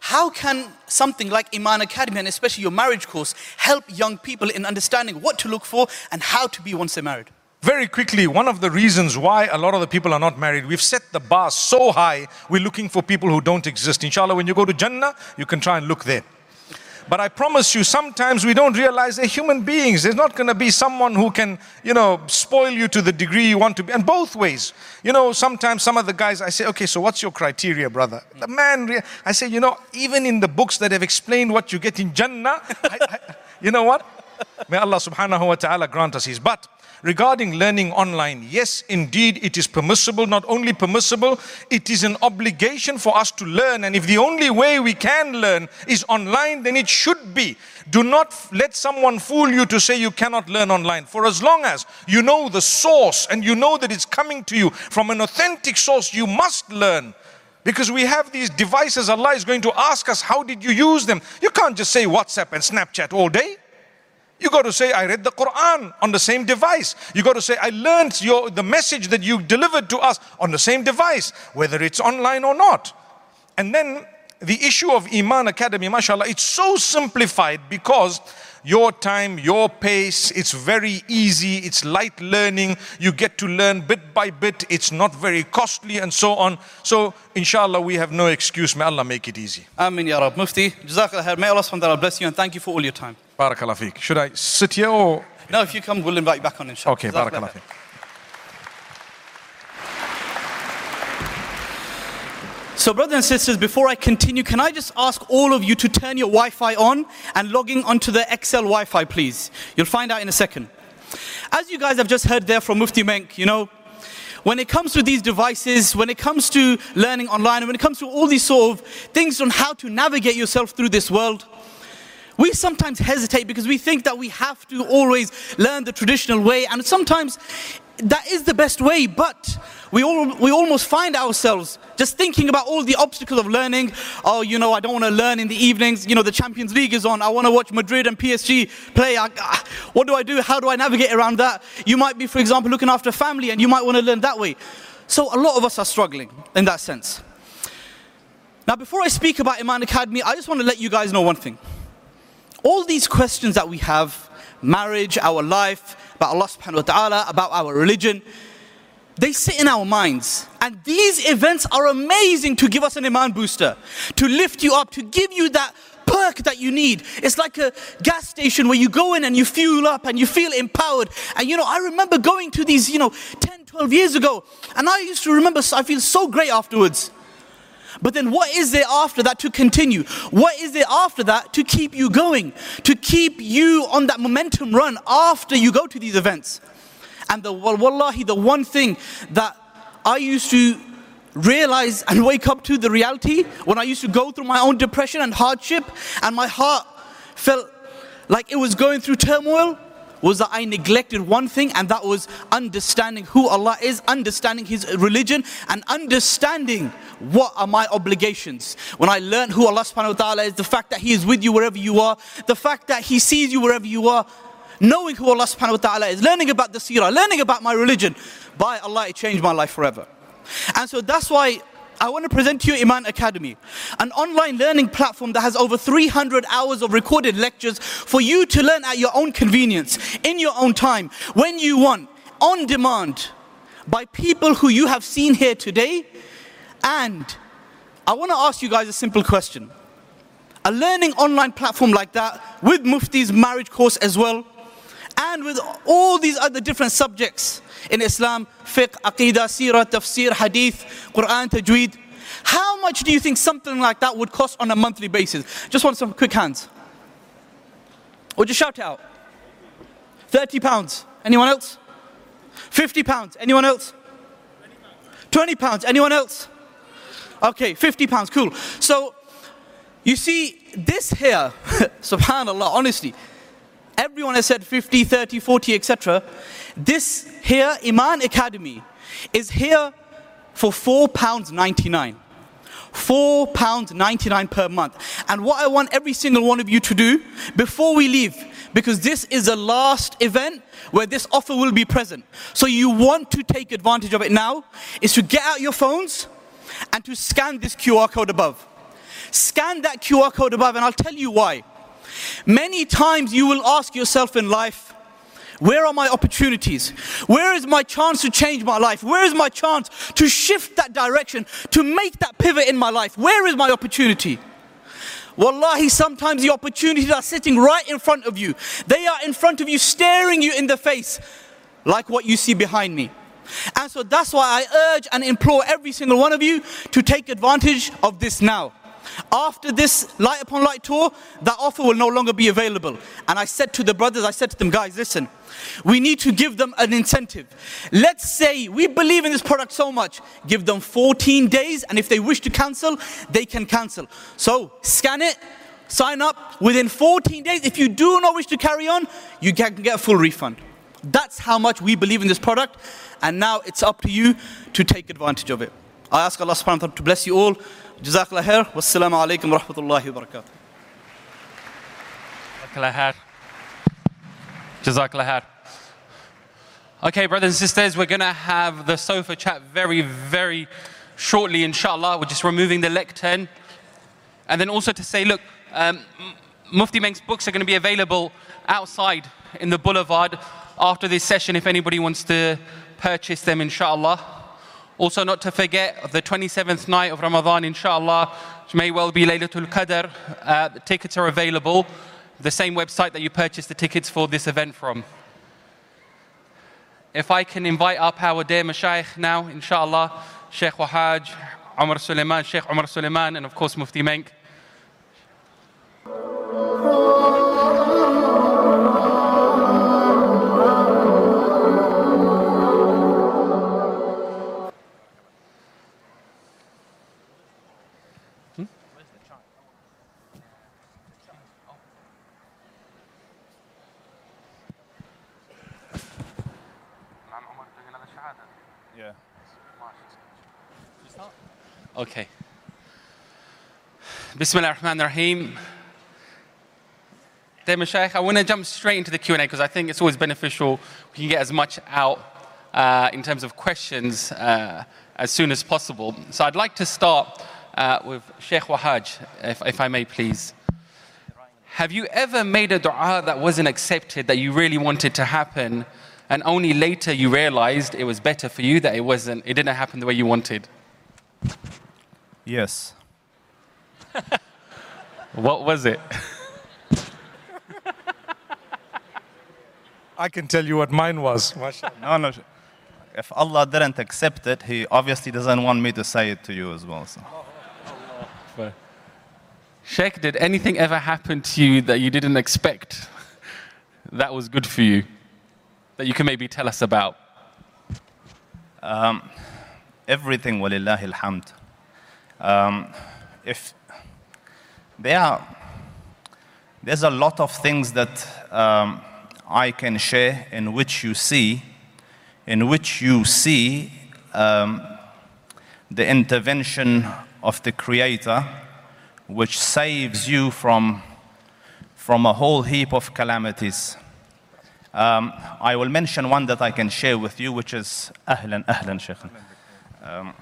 how can something like Iman Academy, and especially your marriage course, help young people in understanding what to look for and how to be once they're married? Very quickly, one of the reasons why a lot of the people are not married, we've set the bar so high, we're looking for people who don't exist. Inshallah, when you go to Jannah, you can try and look there. But I promise you, sometimes we don't realize they're human beings. There's not going to be someone who can, you know, spoil you to the degree you want to be. And both ways. You know, sometimes some of the guys, I say, okay, so what's your criteria, brother? The man, I say, you know, even in the books that have explained what you get in Jannah, I, I, you know what? May Allah subhanahu wa ta'ala grant us his. But regarding learning online, yes, indeed, it is permissible. Not only permissible, it is an obligation for us to learn. And if the only way we can learn is online, then it should be. Do not let someone fool you to say you cannot learn online. For as long as you know the source and you know that it's coming to you from an authentic source, you must learn. Because we have these devices, Allah is going to ask us, how did you use them? You can't just say WhatsApp and Snapchat all day. You got to say, I read the Quran on the same device. You got to say, I learned your, the message that you delivered to us on the same device, whether it's online or not. And then the issue of Iman Academy, mashallah, it's so simplified because your time, your pace, it's very easy, it's light learning, you get to learn bit by bit, it's not very costly and so on. So, inshallah, we have no excuse. May Allah make it easy. Ameen ya Rab. Mufti, Jazakallah khair. May Allah subhanahu wa ta'ala bless you and thank you for all your time. Barakallah feek. Should I sit here or? No, if you come, we'll invite you back on, inshallah. Okay, barakallah feek. So brothers and sisters, before I continue, can I just ask all of you to turn your Wi-Fi on and logging onto the X L Wi-Fi, please. You'll find out in a second. As you guys have just heard there from Mufti Menk, you know, when it comes to these devices, when it comes to learning online, and when it comes to all these sort of things on how to navigate yourself through this world, we sometimes hesitate because we think that we have to always learn the traditional way, and sometimes that is the best way, but we all we almost find ourselves just thinking about all the obstacles of learning. Oh, you know, I don't want to learn in the evenings. You know, the Champions League is on. I want to watch Madrid and P S G play. I, uh, what do I do? How do I navigate around that? You might be, for example, looking after family and you might want to learn that way. So a lot of us are struggling in that sense. Now, before I speak about Iman Academy, I just want to let you guys know one thing. All these questions that we have, marriage, our life, about Allah subhanahu wa ta'ala, about our religion, they sit in our minds. And these events are amazing to give us an Iman booster, to lift you up, to give you that perk that you need. It's like a gas station where you go in and you fuel up and you feel empowered. And you know, I remember going to these, you know, ten, twelve years ago, and I used to remember, I feel so great afterwards. But then what is there after that to continue? What is there after that to keep you going? To keep you on that momentum run after you go to these events? And the wallahi, the one thing that I used to realize and wake up to the reality when I used to go through my own depression and hardship and my heart felt like it was going through turmoil, was that I neglected one thing, and that was understanding who Allah is, understanding His religion, and understanding what are my obligations. When I learned who Allah subhanahu wa ta'ala is, the fact that He is with you wherever you are, the fact that He sees you wherever you are, knowing who Allah subhanahu wa ta'ala is, learning about the seerah, learning about my religion, by Allah, it changed my life forever. And so that's why I want to present to you Iman Academy, an online learning platform that has over three hundred hours of recorded lectures for you to learn at your own convenience, in your own time, when you want, on demand, by people who you have seen here today. And I want to ask you guys a simple question. A learning online platform like that, with Mufti's marriage course as well, and with all these other different subjects in Islam, fiqh, aqidah, seerah, tafsir, hadith, Quran, tajweed. How much do you think something like that would cost on a monthly basis? Just want some quick hands. Or just shout it out. thirty pounds. Anyone else? fifty pounds. Anyone else? twenty pounds. Anyone else? Okay, fifty pounds. Cool. So, you see, this here, subhanAllah, honestly, everyone has said fifty, thirty, forty, et cetera. This here, Iman Academy, is here for four pounds ninety-nine. four pounds ninety-nine per month. And what I want every single one of you to do before we leave, because this is the last event where this offer will be present. So you want to take advantage of it now, is to get out your phones and to scan this Q R code above. Scan that Q R code above and I'll tell you why. Many times you will ask yourself in life, where are my opportunities? Where is my chance to change my life? Where is my chance to shift that direction, to make that pivot in my life? Where is my opportunity? Wallahi, sometimes the opportunities are sitting right in front of you. They are in front of you, staring you in the face, like what you see behind me. And so that's why I urge and implore every single one of you to take advantage of this now. After this Light Upon Light tour, that offer will no longer be available. And I said to the brothers, I said to them, guys, listen, we need to give them an incentive. Let's say we believe in this product so much, give them fourteen days, and if they wish to cancel, they can cancel. So scan it, sign up, within fourteen days, if you do not wish to carry on, you can get a full refund. That's how much we believe in this product, and now it's up to you to take advantage of it. I ask Allah subhanahu wa ta'ala to bless you all. Jazakallah khair. Wassalamu alaikum wa rahmatullahi wa barakatuh. Jazakallah khair. Jazakallah khair. Okay, brothers and sisters, we're going to have the sofa chat very, very shortly, inshallah. We're just removing the lectern. And then also to say, look, um, Mufti Menks books are going to be available outside in the boulevard after this session if anybody wants to purchase them, inshallah. Also, not to forget, the twenty-seventh night of Ramadan, inshallah, which may well be Laylatul Qadr, uh, the tickets are available. The same website that you purchased the tickets for this event from. If I can invite up our dear Mashaykh now, inshallah, Sheikh Wahaj, Umar Sulaiman, Sheikh Umar Sulaiman, and of course Mufti Menk. Okay. Bismillah ar-Rahman ar-Rahim. Dear Mashaykh, I want to jump straight into the Q and A because I think it's always beneficial. We can get as much out uh, in terms of questions uh, as soon as possible. So I'd like to start uh, with Sheikh Wahaj, if, if I may please. Have you ever made a dua that wasn't accepted, that you really wanted to happen, and only later you realized it was better for you, that it wasn't, it didn't happen the way you wanted? Yes. What was it? I can tell you what mine was. No, no. If Allah didn't accept it, He obviously doesn't want me to say it to you as well. So. Sheikh, did anything ever happen to you that you didn't expect that was good for you, that you can maybe tell us about? Um, everything, walillahi alhamd. Um, if there are, there's a lot of things that um, I can share in which you see, in which you see um, the intervention of the Creator, which saves you from, from a whole heap of calamities. Um, I will mention one that I can share with you, which is Ahlan, Ahlan, Shaykh. Um,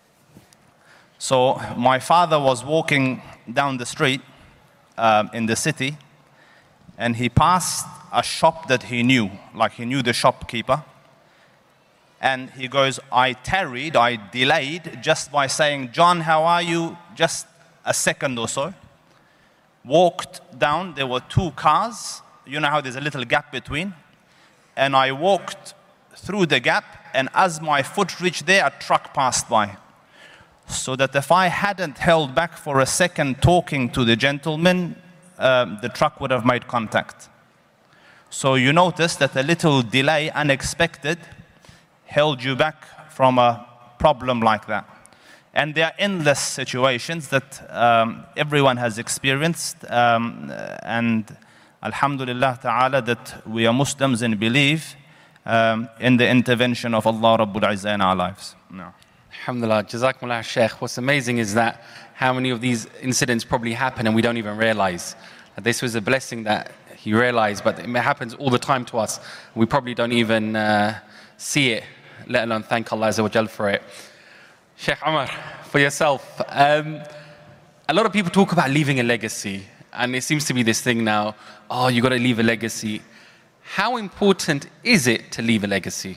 so my father was walking down the street um, in the city, and he passed a shop that he knew, like he knew the shopkeeper. And he goes, I tarried, I delayed, just by saying, John, how are you? Just a second or so. Walked down, there were two cars. You know how there's a little gap between? And I walked through the gap, and as my foot reached there, a truck passed by. So that if I hadn't held back for a second talking to the gentleman, um, the truck would have made contact. So you notice that a little delay, unexpected, held you back from a problem like that. And there are endless situations that um, everyone has experienced, um, and alhamdulillah ta'ala that we are Muslims and believe um, in the intervention of Allah Rabbul Izzah in our lives. No. Alhamdulillah, Jazakumullah Shaykh. What's amazing is that how many of these incidents probably happen and we don't even realize. That this was a blessing that he realized, but it happens all the time to us. We probably don't even uh, see it, let alone thank Allah Azza wa Jal for it. Sheikh Umar, for yourself, um, a lot of people talk about leaving a legacy, and it seems to be this thing now, oh, you got to leave a legacy. How important is it to leave a legacy?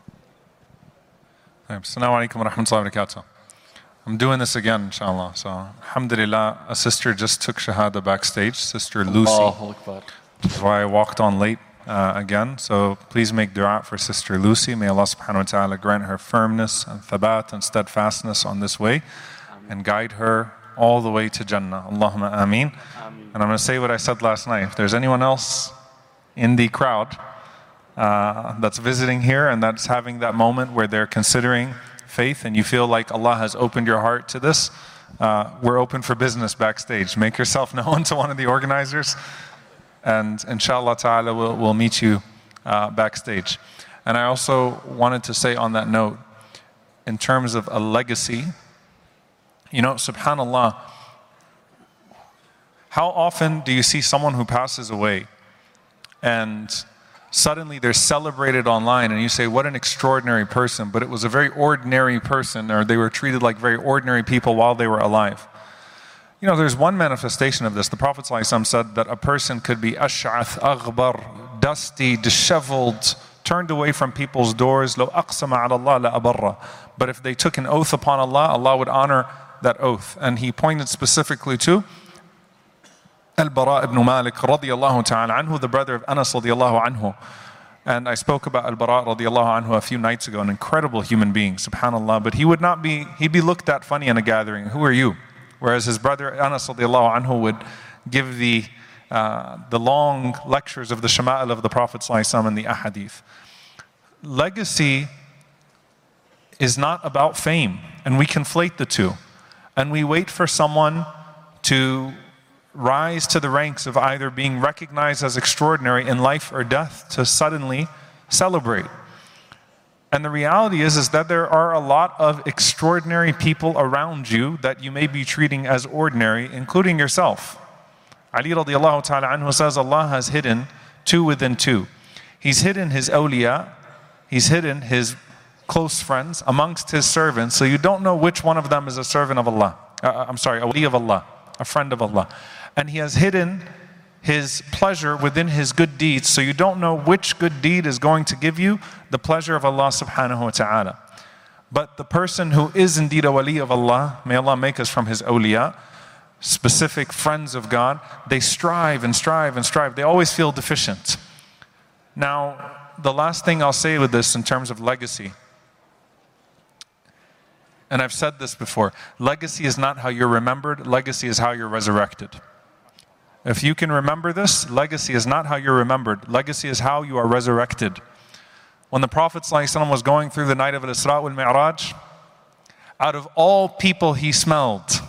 Assalamu alaikum wa rahmatullahi wa barakatuh. I'm doing this again, inshallah. So, alhamdulillah, a sister just took shahada backstage, Sister Lucy. Allahu Akbar. That's why I walked on late uh, again. So please make dua for Sister Lucy. May Allah subhanahu wa ta'ala grant her firmness and thabat and steadfastness on this way and guide her all the way to Jannah. Allahumma ameen. And I'm going to say what I said last night. If there's anyone else in the crowd uh, that's visiting here and that's having that moment where they're considering faith and you feel like Allah has opened your heart to this, uh, we're open for business backstage. Make yourself known to one of the organizers. And inshallah ta'ala, we'll, we'll meet you uh, backstage. And I also wanted to say on that note, in terms of a legacy, you know, subhanallah, how often do you see someone who passes away and suddenly they're celebrated online and you say, what an extraordinary person, but it was a very ordinary person, or they were treated like very ordinary people while they were alive. You know, there's one manifestation of this. The Prophet ﷺ said that a person could be ash'ath, aghbar, dusty, disheveled, turned away from people's doors. Lo aqsama ala Allah la abarra. But if they took an oath upon Allah, Allah would honor that oath. And he pointed specifically to Al-Bara ibn Malik radiyallahu ta'ala anhu, the brother of Anas radiyallahu anhu. And I spoke about Al-Bara radiyallahu anhu a few nights ago, an incredible human being, subhanallah. But he would not be, he'd be looked at funny in a gathering. Who are you? Whereas his brother Anas radiallahu anhu would give the, uh, the long lectures of the Shama'il of the Prophet ﷺ and the Ahadith. Legacy is not about fame, and we conflate the two. And we wait for someone to rise to the ranks of either being recognized as extraordinary in life or death to suddenly celebrate. And the reality is, is that there are a lot of extraordinary people around you that you may be treating as ordinary, including yourself. Ali radiallahu ta'ala anhu says Allah has hidden two within two. He's hidden His awliya, He's hidden His close friends amongst His servants, so you don't know which one of them is a servant of Allah. Uh, I'm sorry, a wali of Allah, a friend of Allah. And He has hidden His pleasure within His good deeds, so you don't know which good deed is going to give you the pleasure of Allah subhanahu wa ta'ala. But the person who is indeed a wali of Allah, may Allah make us from His awliya, specific friends of God, they strive and strive and strive. They always feel deficient. Now, the last thing I'll say with this in terms of legacy, and I've said this before, legacy is not how you're remembered, legacy is how you're resurrected. If you can remember this, legacy is not how you're remembered. Legacy is how you are resurrected. When the Prophet ﷺ was going through the night of Al-Isra wal-Mi'raj, out of all people he smelled,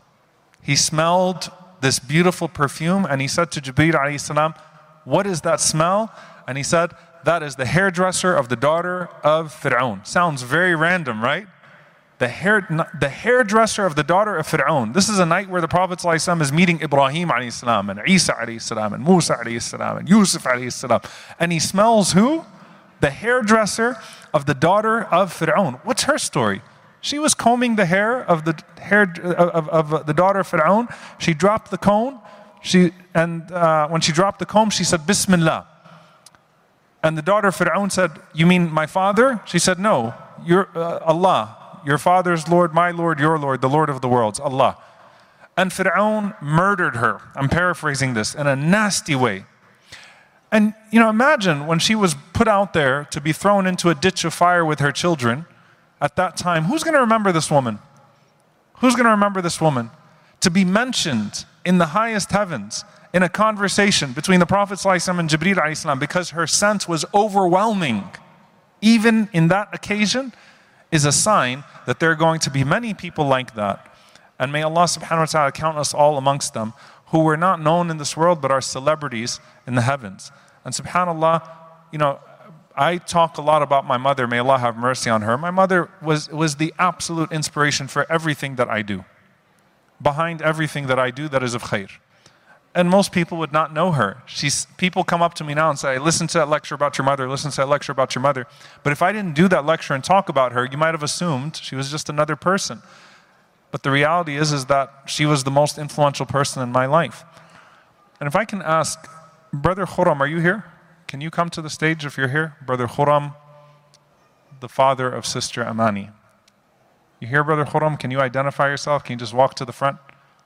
he smelled this beautiful perfume, and he said to Jibreel alayhi salam, what is that smell? And he said, that is the hairdresser of the daughter of Fir'aun. Sounds very random, right? The, hair, the hairdresser of the daughter of Fir'aun. This is a night where the Prophet ﷺ is meeting Ibrahim alayhi salam and Isa alayhi salam and Musa alayhi salam and Yusuf alayhi salam. And he smells who? The hairdresser of the daughter of Fir'aun. What's her story? She was combing the hair of the hair of, of, of the daughter of Fir'aun. She dropped the comb. She, and uh, when she dropped the comb, she said, Bismillah. And the daughter of Fir'aun said, you mean my father? She said, no, you're uh, Allah. Your father's Lord, my Lord, your Lord, the Lord of the worlds, Allah. And Fir'aun murdered her. I'm paraphrasing this in a nasty way. And, you know, imagine when she was put out there to be thrown into a ditch of fire with her children at that time, who's going to remember this woman? Who's going to remember this woman? To be mentioned in the highest heavens in a conversation between the Prophet ﷺ and Jibreel alayhi salam because her scent was overwhelming. Even in that occasion is a sign that there are going to be many people like that. And may Allah subhanahu wa ta'ala count us all amongst them who were not known in this world but are celebrities in the heavens. And subhanallah, you know, I talk a lot about my mother, may Allah have mercy on her. My mother was, was the absolute inspiration for everything that I do. Behind everything that I do that is of khair. And most people would not know her. She's, people come up to me now and say, listen to that lecture about your mother, listen to that lecture about your mother. But if I didn't do that lecture and talk about her, you might have assumed she was just another person. But the reality is, is that she was the most influential person in my life. And if I can ask, Brother Khurram, are you here? Can you come to the stage if you're here? Brother Khurram, the father of Sister Amani. You here, Brother Khurram? Can you identify yourself? Can you just walk to the front?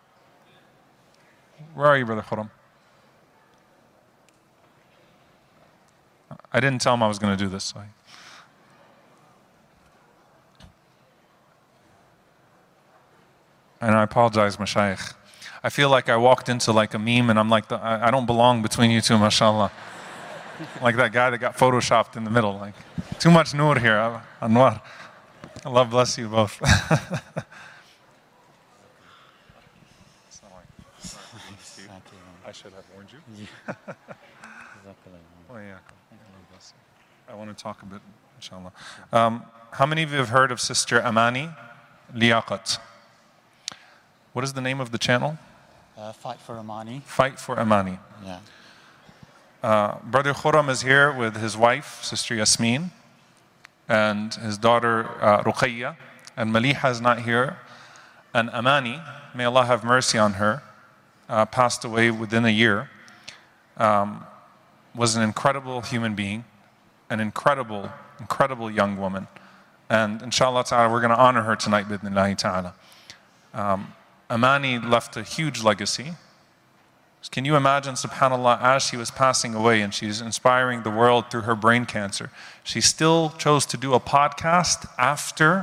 Where are you, Brother Khurram? I didn't tell him I was going to do this. So I... And I apologize, Mashayikh. I feel like I walked into like a meme and I'm like, the, I, I don't belong between you two, mashallah. Like that guy that got photoshopped in the middle. Like, too much nur here, Anwar. Allah bless you both. I should have warned you. Oh, yeah. I want to talk a bit, inshallah. Um, how many of you have heard of Sister Amani Liaqat? What is the name of the channel? Uh, Fight for Amani. Fight for Amani. Yeah. Uh, Brother Khurram is here with his wife, Sister Yasmin, and his daughter uh, Ruqayya, and Maliha is not here. And Amani, may Allah have mercy on her, uh, passed away within a year, um, was an incredible human being, an incredible, incredible young woman. And inshallah ta'ala, we're going to honor her tonight, bidnillahi ta'ala. Um, Amani left a huge legacy. Can you imagine, subhanAllah, as she was passing away and she's inspiring the world through her brain cancer, she still chose to do a podcast after,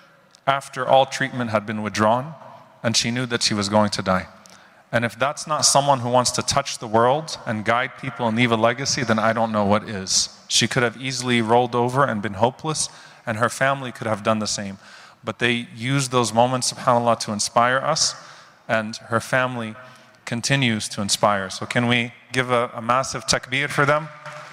after all treatment had been withdrawn, and she knew that she was going to die. And if that's not someone who wants to touch the world and guide people and leave a legacy, then I don't know what is. She could have easily rolled over and been hopeless, and her family could have done the same. But they used those moments, subhanAllah, to inspire us, and her family continues to inspire. So can we give a, a massive takbir for them?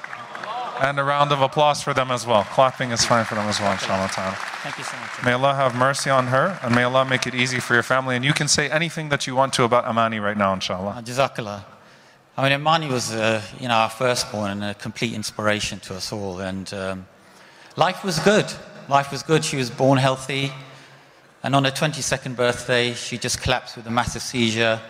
And a round of applause for them as well. Clapping is fine for them as well, inshallah ta'ala. Thank you so much. May Allah have mercy on her, and may Allah make it easy for your family. And you can say anything that you want to about Amani right now, inshallah. Uh, Jazakallah. I mean, Amani was, uh, you know, our firstborn and a complete inspiration to us all. And um, life was good. Life was good. She was born healthy. And on her twenty-second birthday, she just collapsed with a massive seizure.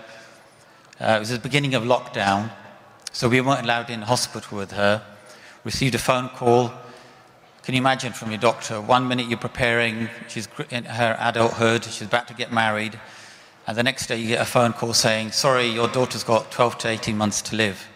Uh, it was the beginning of lockdown, so we weren't allowed in hospital with her. Received a phone call. Can you imagine, from your doctor? One minute you're preparing, she's in her adulthood, she's about to get married, and the next day you get a phone call saying, sorry, your daughter's got twelve to eighteen months to live.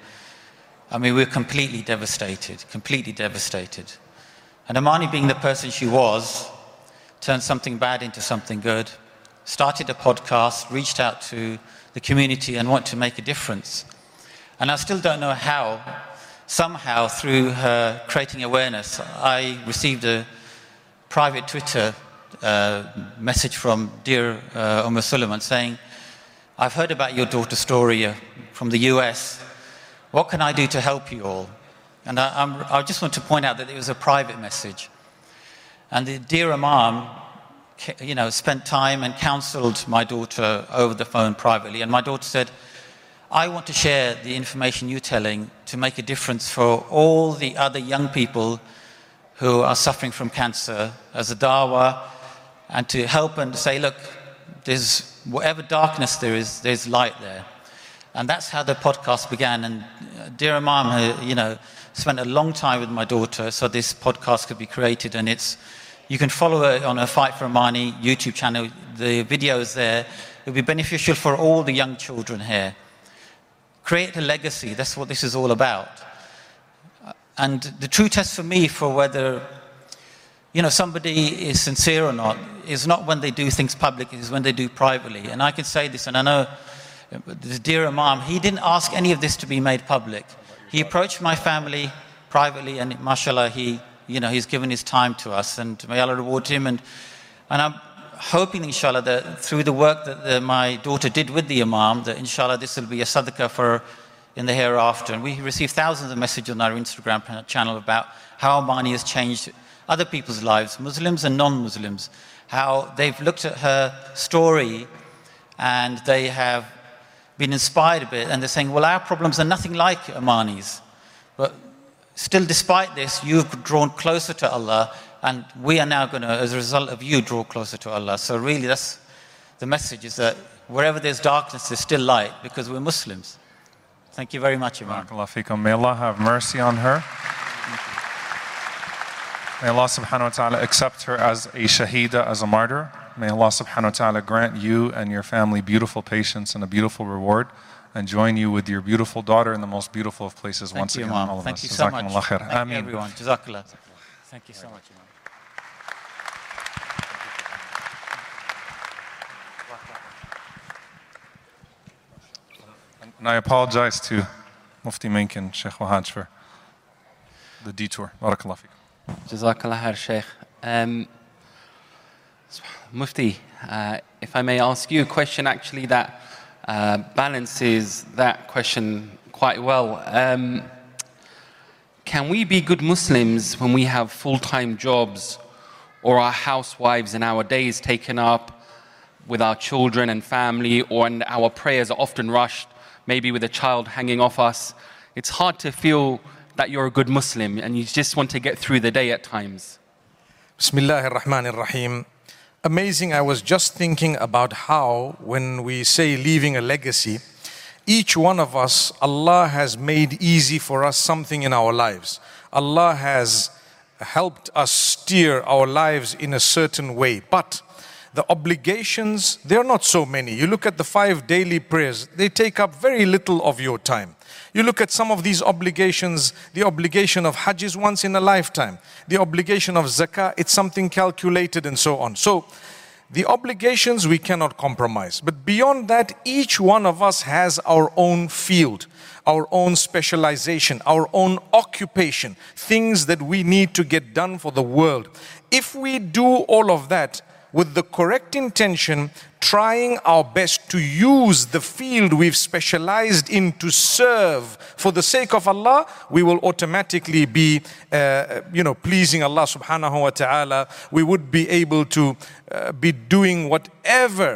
I mean, we were completely devastated, completely devastated. And Amani, being the person she was, turned something bad into something good, started a podcast, reached out to the community and wanted to make a difference. And I still don't know how. Somehow, through her creating awareness, I received a private Twitter uh, message from dear uh, Umm Sulaiman saying, I've heard about your daughter's story uh, from the U S. What can I do to help you all? And I, I'm, I just want to point out that it was a private message. And the dear Imam, you know, spent time and counseled my daughter over the phone privately. And my daughter said, I want to share the information you're telling to make a difference for all the other young people who are suffering from cancer as a dawah, and to help and say, look, there's whatever darkness there is, there's light there. And that's how the podcast began. And uh, dear Imam, uh, you know, spent a long time with my daughter so this podcast could be created. And it's, you can follow her on her Fight for Amani YouTube channel. The video is there. It'll be beneficial for all the young children here. Create a legacy. That's what this is all about. And the true test for me for whether, you know, somebody is sincere or not is not when they do things publicly, it's when they do privately. And I can say this, and I know the dear Imam, he didn't ask any of this to be made public. He approached my family privately, and mashallah, he, you know, he's given his time to us, and may Allah reward him. And, and I'm hoping, inshallah, that through the work that the, my daughter did with the Imam, that inshallah this will be a sadaqah for in the hereafter. And we receive thousands of messages on our Instagram channel about how Amani has changed other people's lives, Muslims and non-Muslims, how they've looked at her story and they have been inspired a bit, and they're saying, well, our problems are nothing like Amani's. But still, despite this, you've drawn closer to Allah, and we are now going to, as a result of you, draw closer to Allah. So really, that's the message is that wherever there's darkness, there's still light, because we're Muslims. Thank you very much, Imam. Barakallahu feekum. May Allah have mercy on her. May Allah subhanahu wa ta'ala accept her as a shaheeda, as a martyr. May Allah subhanahu wa ta'ala grant you and your family beautiful patience and a beautiful reward, and join you with your beautiful daughter in the most beautiful of places. Thank once you, again. Imam. All of Thank us. you so much. Jazakumullah khair. Thank you, Ameen. everyone. Jazakallah. Thank you so much, Imam. And I apologize to Mufti Mink and Sheikh Wahaj for the detour. Barakallah feekum. Jazakallah khair, Sheikh. Um, Mufti, uh, if I may ask you a question actually that uh, balances that question quite well. Um, can we be good Muslims when we have full-time jobs, or our housewives and our days taken up with our children and family, or and our prayers are often rushed, maybe with a child hanging off us? It's hard to feel that you're a good Muslim and you just want to get through the day at times. Bismillah ar-Rahman ar-Rahim. Amazing, I was just thinking about how when we say leaving a legacy, each one of us, Allah has made easy for us something in our lives. Allah has helped us steer our lives in a certain way. But the obligations, they're not so many. You look at the five daily prayers, they take up very little of your time. You look at some of these obligations, the obligation of Hajj is once in a lifetime. The obligation of Zakah, it's something calculated and so on. So the obligations we cannot compromise. But beyond that, each one of us has our own field, our own specialization, our own occupation, things that we need to get done for the world. If we do all of that with the correct intention, trying our best to use the field we've specialized in to serve for the sake of Allah, we will automatically be, uh, you know, pleasing Allah subhanahu wa ta'ala. We would be able to uh, be doing whatever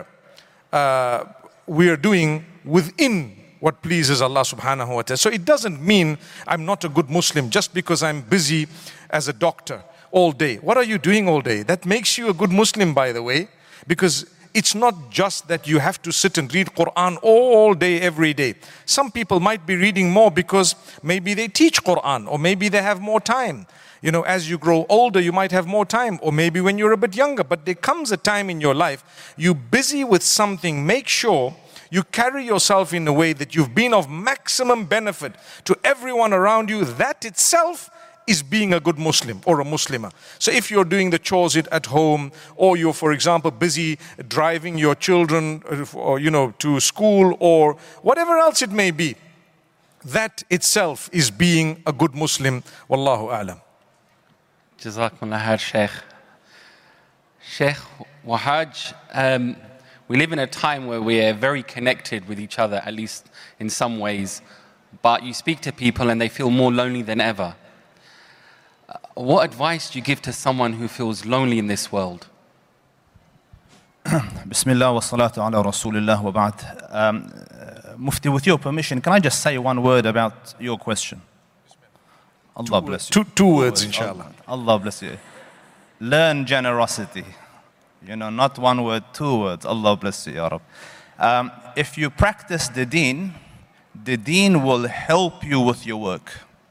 uh, we are doing within what pleases Allah subhanahu wa ta'ala. So it doesn't mean I'm not a good Muslim just because I'm busy as a doctor all day. What are you doing all day? That makes you a good Muslim, by the way, because it's not just that you have to sit and read Quran all day, every day. Some people might be reading more because maybe they teach Quran, or maybe they have more time. You know, as you grow older, you might have more time, or maybe when you're a bit younger. But there comes a time in your life, you're busy with something. Make sure you carry yourself in a way that you've been of maximum benefit to everyone around you. That itself is being a good Muslim or a Muslimah. So if you're doing the chores at home, or you're, for example, busy driving your children or, you know, to school, or whatever else it may be, that itself is being a good Muslim. Wallahu a'lam. Jazakumullah khair, Sheikh. Sheikh Wahaj, um, we live in a time where we are very connected with each other, at least in some ways, but you speak to people and they feel more lonely than ever. What advice do you give to someone who feels lonely in this world? Bismillah wa salatu ala Rasulillah wa ba'd. Um, Mufti, with your permission, can I just say one word about your question? Allah bless you. Two, two words, inshallah. Allah bless you. Learn generosity. You know, not one word, two words. Allah bless you, Ya Rab. Um, if you practice the deen, the deen will help you with your work.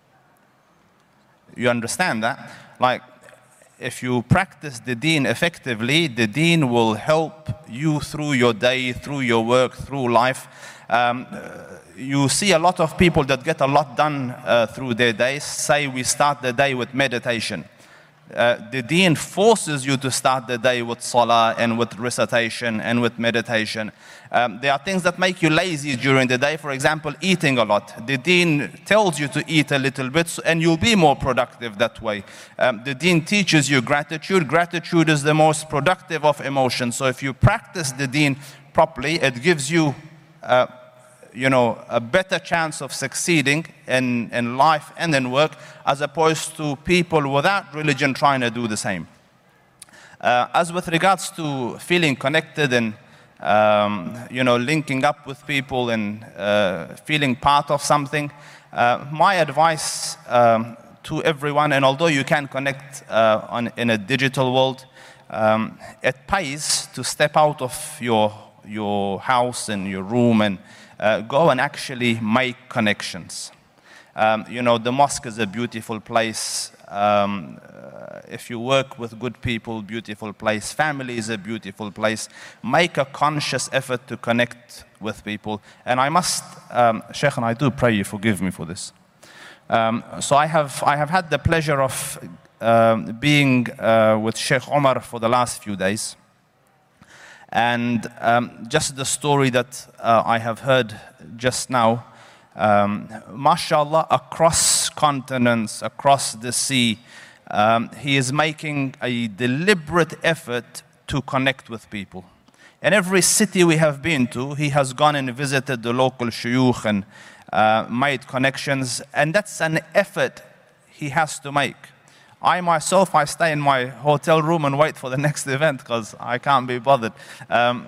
You understand that? Like, if you practice the deen effectively, the deen will help you through your day, through your work, through life. Um, you see a lot of people that get a lot done uh, through their days. Say we start the day with meditation. Uh, the deen forces you to start the day with salah and with recitation and with meditation. Um, there are things that make you lazy during the day. For example, eating a lot. The deen tells you to eat a little bit and you'll be more productive that way. Um, the deen teaches you gratitude. Gratitude is the most productive of emotions. So if you practice the deen properly, it gives you uh, you know, a better chance of succeeding in, in life and in work, as opposed to people without religion trying to do the same. Uh, as with regards to feeling connected and, um, you know, linking up with people and uh, feeling part of something, uh, my advice um, to everyone, and although you can connect uh, on, in a digital world, um, it pays to step out of your your house and your room and uh, go and actually make connections. Um, you know, the mosque is a beautiful place. Um, uh, if you work with good people, beautiful place. Family is a beautiful place. Make a conscious effort to connect with people. And I must, um, Sheikh, and I do pray you forgive me for this. Um, so I have, I have had the pleasure of um, being uh, with Sheikh Omar for the last few days. And um, just the story that uh, I have heard just now, Um, mashallah, across continents, across the sea, um, he is making a deliberate effort to connect with people. In every city we have been to, he has gone and visited the local shuyukh and uh, made connections, and that's an effort he has to make. I myself, I stay in my hotel room and wait for the next event because I can't be bothered. Um,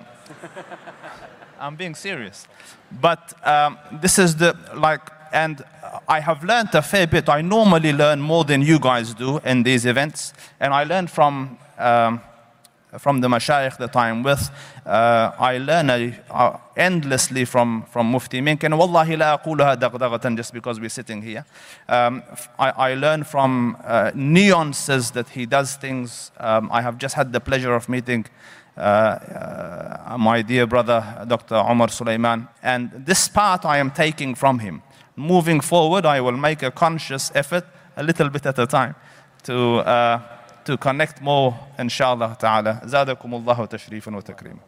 I'm being serious. But um, this is the, like, and I have learned a fair bit. I normally learn more than you guys do in these events. And I learned from, um, from the mashayikh that I'm with. Uh, I learn a, uh, endlessly from, from Mufti Mink. And wallahi la aqulaha daghdagatan, just because we're sitting here. Um, I, I learn from uh, nuances that he does things. Um, I have just had the pleasure of meeting Uh, uh, my dear brother, Doctor Omar Sulaiman. And this part I am taking from him. Moving forward, I will make a conscious effort, a little bit at a time, to, uh, to connect more, inshallah ta'ala. زادكم الله تشريفا وتكريما.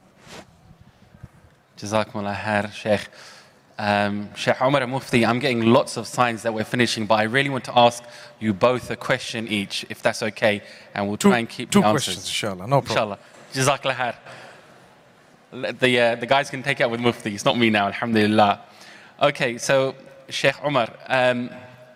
جزاكم الله خير, Sheikh. Um, Sheikh Omar Mufti, I'm getting lots of signs that we're finishing, but I really want to ask you both a question each, if that's okay, and we'll try two, and keep two the answers. questions, inshallah, no problem. Inshallah. Jazakallah khair. The, uh, the guys can take it up with Mufti. It's not me now, alhamdulillah. Okay, so Sheikh Omar, um,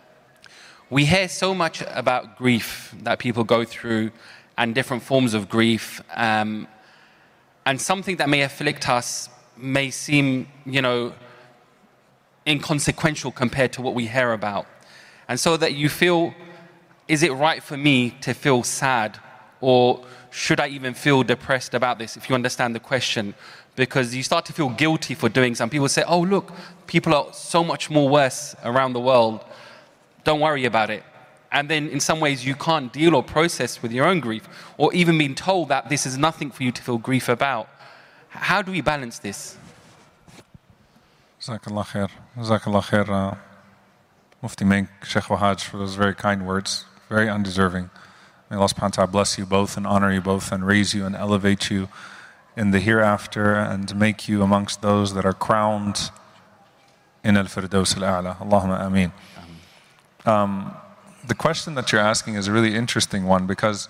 we hear so much about grief that people go through and different forms of grief. Um, and something that may afflict us may seem, you know, inconsequential compared to what we hear about. And so that you feel, is it right for me to feel sad, or should I even feel depressed about this, if you understand the question? Because you start to feel guilty for doing some. People say, oh, look, people are so much more worse around the world. Don't worry about it. And then in some ways you can't deal or process with your own grief, or even being told that this is nothing for you to feel grief about. How do we balance this? Jazakallah khair. Jazakallah khair, uh, Mufti Mink, Sheikh Wahaj, for those very kind words, very undeserving. May Allah subhanahu wa ta'ala bless you both and honor you both and raise you and elevate you in the hereafter and make you amongst those that are crowned in al-Firdaus al-A'la. Allahumma ameen. Um, the question that you're asking is a really interesting one, because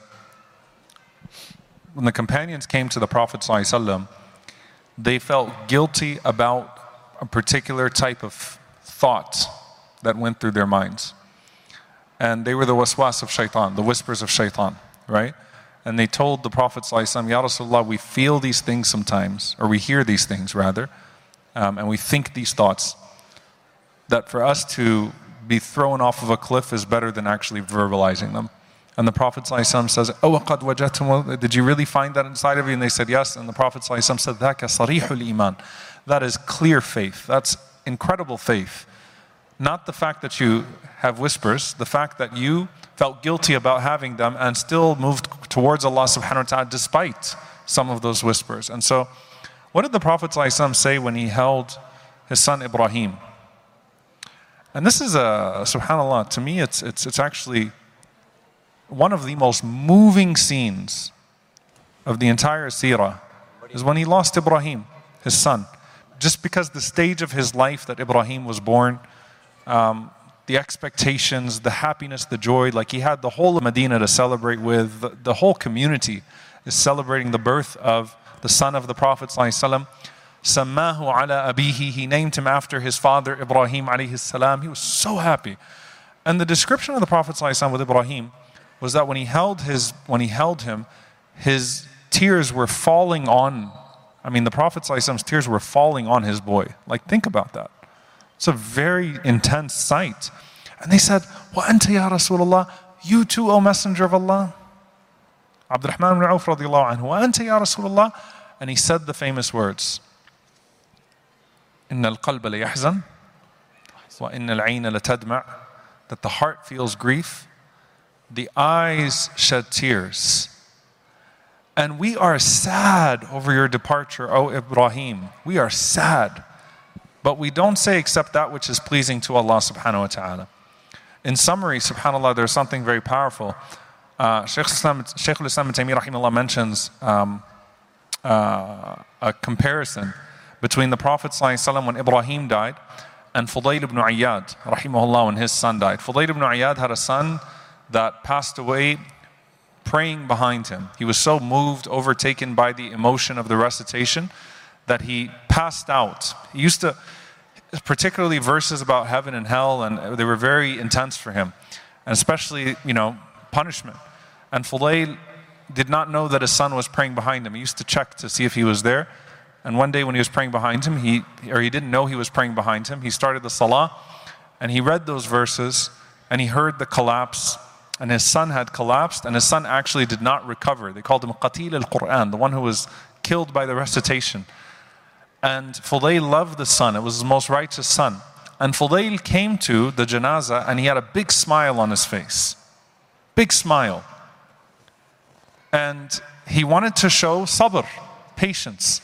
when the companions came to the Prophet ﷺ, they felt guilty about a particular type of thought that went through their minds. And they were the waswas of shaitan, the whispers of shaitan, right? And they told the Prophet ﷺ, Ya Rasulullah, we feel these things sometimes, or we hear these things rather, um, and we think these thoughts, that for us to be thrown off of a cliff is better than actually verbalizing them. And the Prophet ﷺ says, oh, qad wajadtum, did you really find that inside of you? And they said, yes. And the Prophet ﷺ said, Dhaka sarihul iman. That is clear faith. That's incredible faith. Not the fact that you have whispers, the fact that you felt guilty about having them and still moved towards Allah subhanahu wa ta'ala despite some of those whispers. And so, what did the Prophet ﷺ say when he held his son Ibrahim? And this is a, subhanAllah, to me it's, it's, it's actually one of the most moving scenes of the entire seerah, is when he lost Ibrahim, his son. Just because the stage of his life that Ibrahim was born, um, the expectations, the happiness, the joy, like he had the whole of Medina to celebrate with, the, the whole community is celebrating the birth of the son of the Prophet ﷺ. Sammahu ala abihi, he named him after his father Ibrahim alayhi salam. He was so happy. And the description of the Prophet ﷺ with Ibrahim was that when he held his, when he held him, his tears were falling on, I mean the Prophet ﷺ's tears were falling on his boy. Like, think about that. It's a very intense sight. And they said, Wa anta ya Rasulullah, you too, O Messenger of Allah. Abdurrahman ibn Auf radiallahu anhu, Wa anta ya Rasulullah. And he said the famous words, إِنَّ الْقَلْبَ لَيَحْزَنُ وَإِنَّ الْعَيْنَ لَتَدْمَعُ, that the heart feels grief, the eyes shed tears. And we are sad over your departure, O Ibrahim. We are sad. But we don't say except that which is pleasing to Allah subhanahu wa ta'ala. In summary, subhanAllah, there's something very powerful. Uh, Shaykh al-Islam, Shaykh al-Islam ibn Taymiyyah rahimahullah mentions um, uh, a comparison between the Prophet ﷺ when Ibrahim died and Fudayl ibn Iyad rahimahullah when his son died. Fudayl ibn Iyad had a son that passed away praying behind him. He was so moved, overtaken by the emotion of the recitation that he passed out. He used to, particularly verses about heaven and hell, and they were very intense for him. And especially, you know, punishment. And Fudayl did not know that his son was praying behind him. He used to check to see if he was there. And one day when he was praying behind him, he, or he didn't know he was praying behind him, he started the salah, and he read those verses, and he heard the collapse, and his son had collapsed, and his son actually did not recover. They called him Qatil al-Quran, the one who was killed by the recitation. And Fudayl loved the son. It was his most righteous son. And Fudayl came to the janazah, and he had a big smile on his face. Big smile. And he wanted to show sabr, patience.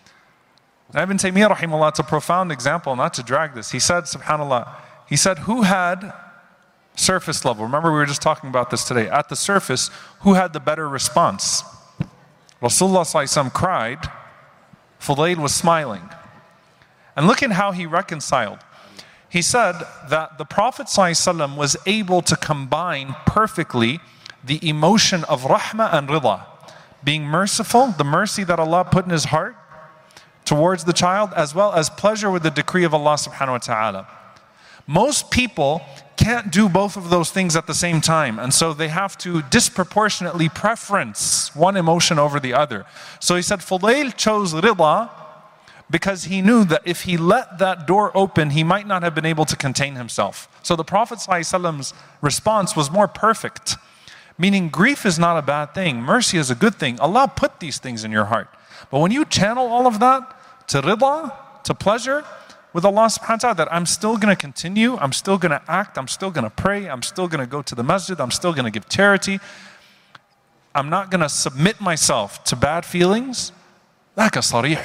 And Ibn Taymiyyah rahimahullah, it's a profound example, not to drag this. He said, subhanAllah, he said, who had surface level? Remember we were just talking about this today. At the surface, who had the better response? Rasulullah sallallahu alaihi wasallam cried, Fudayl was smiling. And look at how he reconciled. He said that the Prophet ﷺ was able to combine perfectly the emotion of rahmah and rida, being merciful, the mercy that Allah put in his heart towards the child, as well as pleasure with the decree of Allah subhanahu wa ta'ala. Most people can't do both of those things at the same time, and so they have to disproportionately preference one emotion over the other. So he said Fudayl chose rida because he knew that if he let that door open, he might not have been able to contain himself. So the Prophet ﷺ's response was more perfect, meaning grief is not a bad thing, mercy is a good thing. Allah put these things in your heart. But when you channel all of that to rida, to pleasure with Allah subhanahu wa ta'ala, that I'm still going to continue, I'm still going to act, I'm still going to pray, I'm still going to go to the masjid, I'm still going to give charity, I'm not going to submit myself to bad feelings. That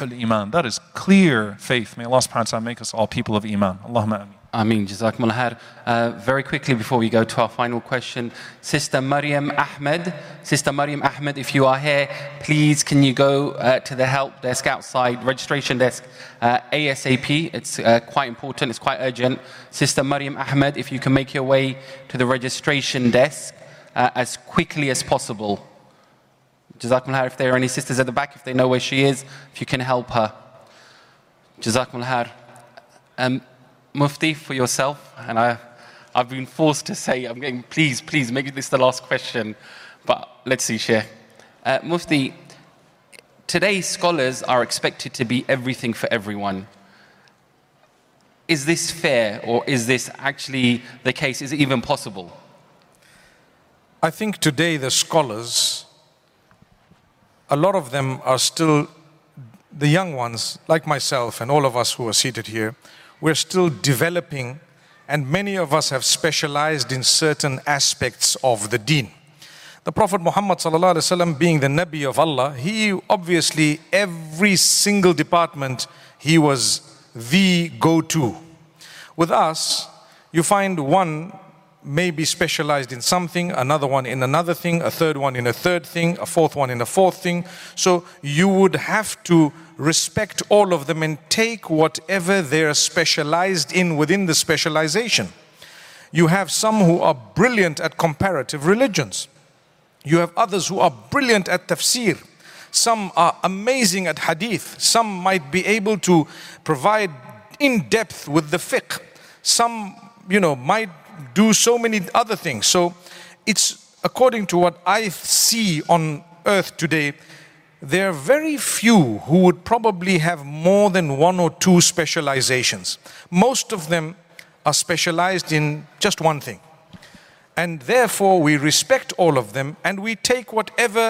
is clear faith. May Allah subhanahu wa ta'ala make us all people of iman. Allahumma ameen. Ameen. Jazakumullah khair. Uh, very quickly before we go to our final question, Sister Maryam Ahmed. Sister Maryam Ahmed, if you are here, please can you go uh, to the help desk outside, registration desk, uh, ASAP. It's uh, quite important, it's quite urgent. Sister Maryam Ahmed, if you can make your way to the registration desk uh, as quickly as possible. Jazakumullah khair. If there are any sisters at the back, if they know where she is, if you can help her. Jazakumullah khair. Um, Mufti, for yourself, and I, I've been forced to say, I'm getting, please, please, make this the last question, but let's see, Sheikh. Uh, Mufti, today's scholars are expected to be everything for everyone. Is this fair, or is this actually the case? Is it even possible? I think today the scholars, a lot of them are still, the young ones, like myself and all of us who are seated here, we're still developing, and many of us have specialized in certain aspects of the deen. The Prophet Muhammad sallallahu alaihi wasallam, being the Nabi of Allah, he obviously, every single department, he was the go-to. With us, you find one may be specialized in something, another one in another thing, a third one in a third thing, a fourth one in a fourth thing. So you would have to respect all of them and take whatever they're specialized in within the specialization. You have some who are brilliant at comparative religions. You have others who are brilliant at tafsir. Some are amazing at hadith. Some might be able to provide in depth with the fiqh. Some, you know, might do so many other things. So it's according to what I see on earth today, there are very few who would probably have more than one or two specializations. Most of them are specialized in just one thing. And therefore we respect all of them and we take whatever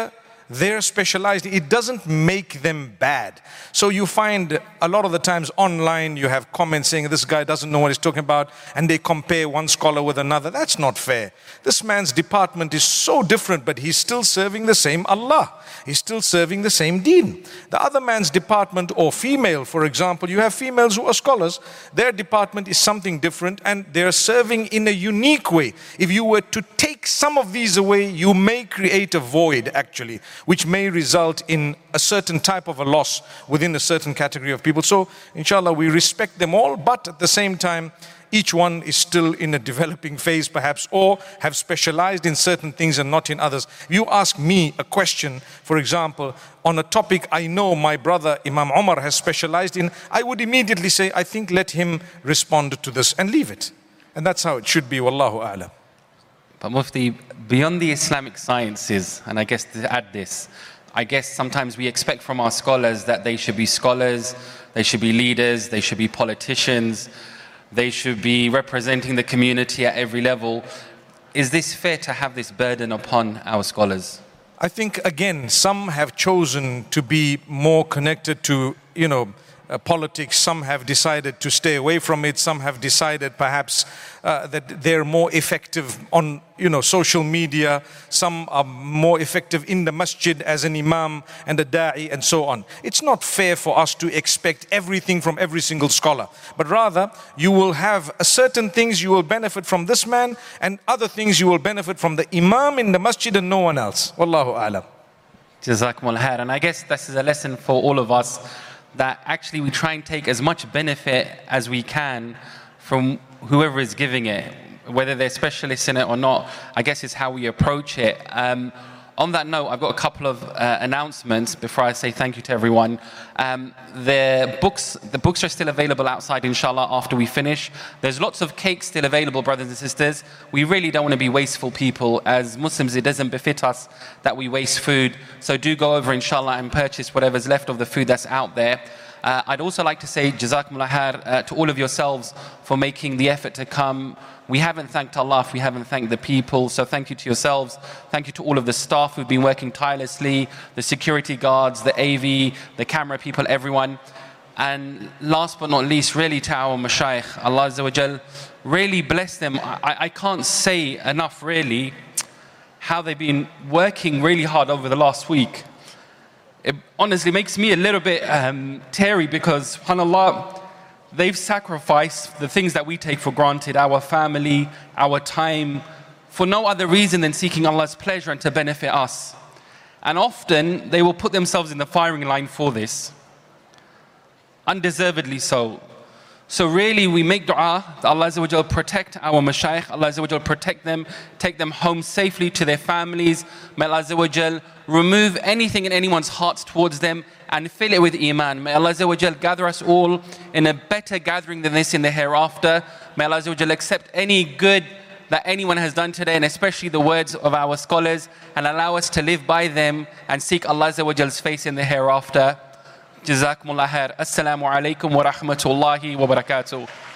they're specialized. It doesn't make them bad. So you find a lot of the times online you have comments saying this guy doesn't know what he's talking about, and they compare one scholar with another. That's not fair. This man's department is so different, but he's still serving the same Allah. He's still serving the same deen. The other man's department, or female, for example, you have females who are scholars. Their department is something different, and they're serving in a unique way. If you were to take some of these away, you may create a void, actually, which may result in a certain type of a loss within a certain category of people. So, inshallah, we respect them all, but at the same time, each one is still in a developing phase perhaps, or have specialized in certain things and not in others. If you ask me a question, for example, on a topic I know my brother Imam Omar has specialized in, I would immediately say, I think let him respond to this and leave it. And that's how it should be, wallahu a'lam. But Mufti, beyond the Islamic sciences, and I guess to add this, I guess sometimes we expect from our scholars that they should be scholars, they should be leaders, they should be politicians, they should be representing the community at every level. Is this fair to have this burden upon our scholars? I think, again, some have chosen to be more connected to, you know, Uh, politics. Some have decided to stay away from it. Some have decided perhaps uh, that they're more effective on, you know, social media. Some are more effective in the masjid as an imam and a da'i and so on. It's not fair for us to expect everything from every single scholar, but rather you will have a certain things you will benefit from this man, and other things you will benefit from the imam in the masjid and no one else. Wallahu a'lam. Jazakumullah khair. And I guess this is a lesson for all of us, that actually we try and take as much benefit as we can from whoever is giving it, whether they're specialists in it or not. I guess it's how we approach it. Um, on that note, I've got a couple of uh, announcements before I say thank you to everyone. Um, the books, the books are still available outside, inshallah, after we finish. There's lots of cakes still available, brothers and sisters. We really don't want to be wasteful people. As Muslims, it doesn't befit us that we waste food. So do go over, inshallah, and purchase whatever's left of the food that's out there. Uh, I'd also like to say Jazakumullah khair uh, to all of yourselves for making the effort to come. We haven't thanked Allah if we haven't thanked the people, so thank you to yourselves. Thank you to all of the staff who've been working tirelessly, the security guards, the A V, the camera people, everyone. And last but not least, really to our mashayikh, Allah Azza wa Jal, really bless them. I, I can't say enough really how they've been working really hard over the last week. It honestly makes me a little bit um, teary because, subhanAllah, they've sacrificed the things that we take for granted, our family, our time, for no other reason than seeking Allah's pleasure and to benefit us. And often they will put themselves in the firing line for this, undeservedly so. So really we make dua that Allah Azza wa Jal protect our mashayikh, Allah Azza wa Jal protect them, take them home safely to their families. May Allah Azza wa Jal remove anything in anyone's hearts towards them and fill it with iman. May Allah Azza wa Jal gather us all in a better gathering than this in the hereafter. May Allah Azza wa Jal accept any good that anyone has done today, and especially the words of our scholars, and allow us to live by them and seek Allah Azza wa Jal's face in the hereafter. Jazakumullah khair. Assalamu alaikum wa rahmatullahi wa barakatuh.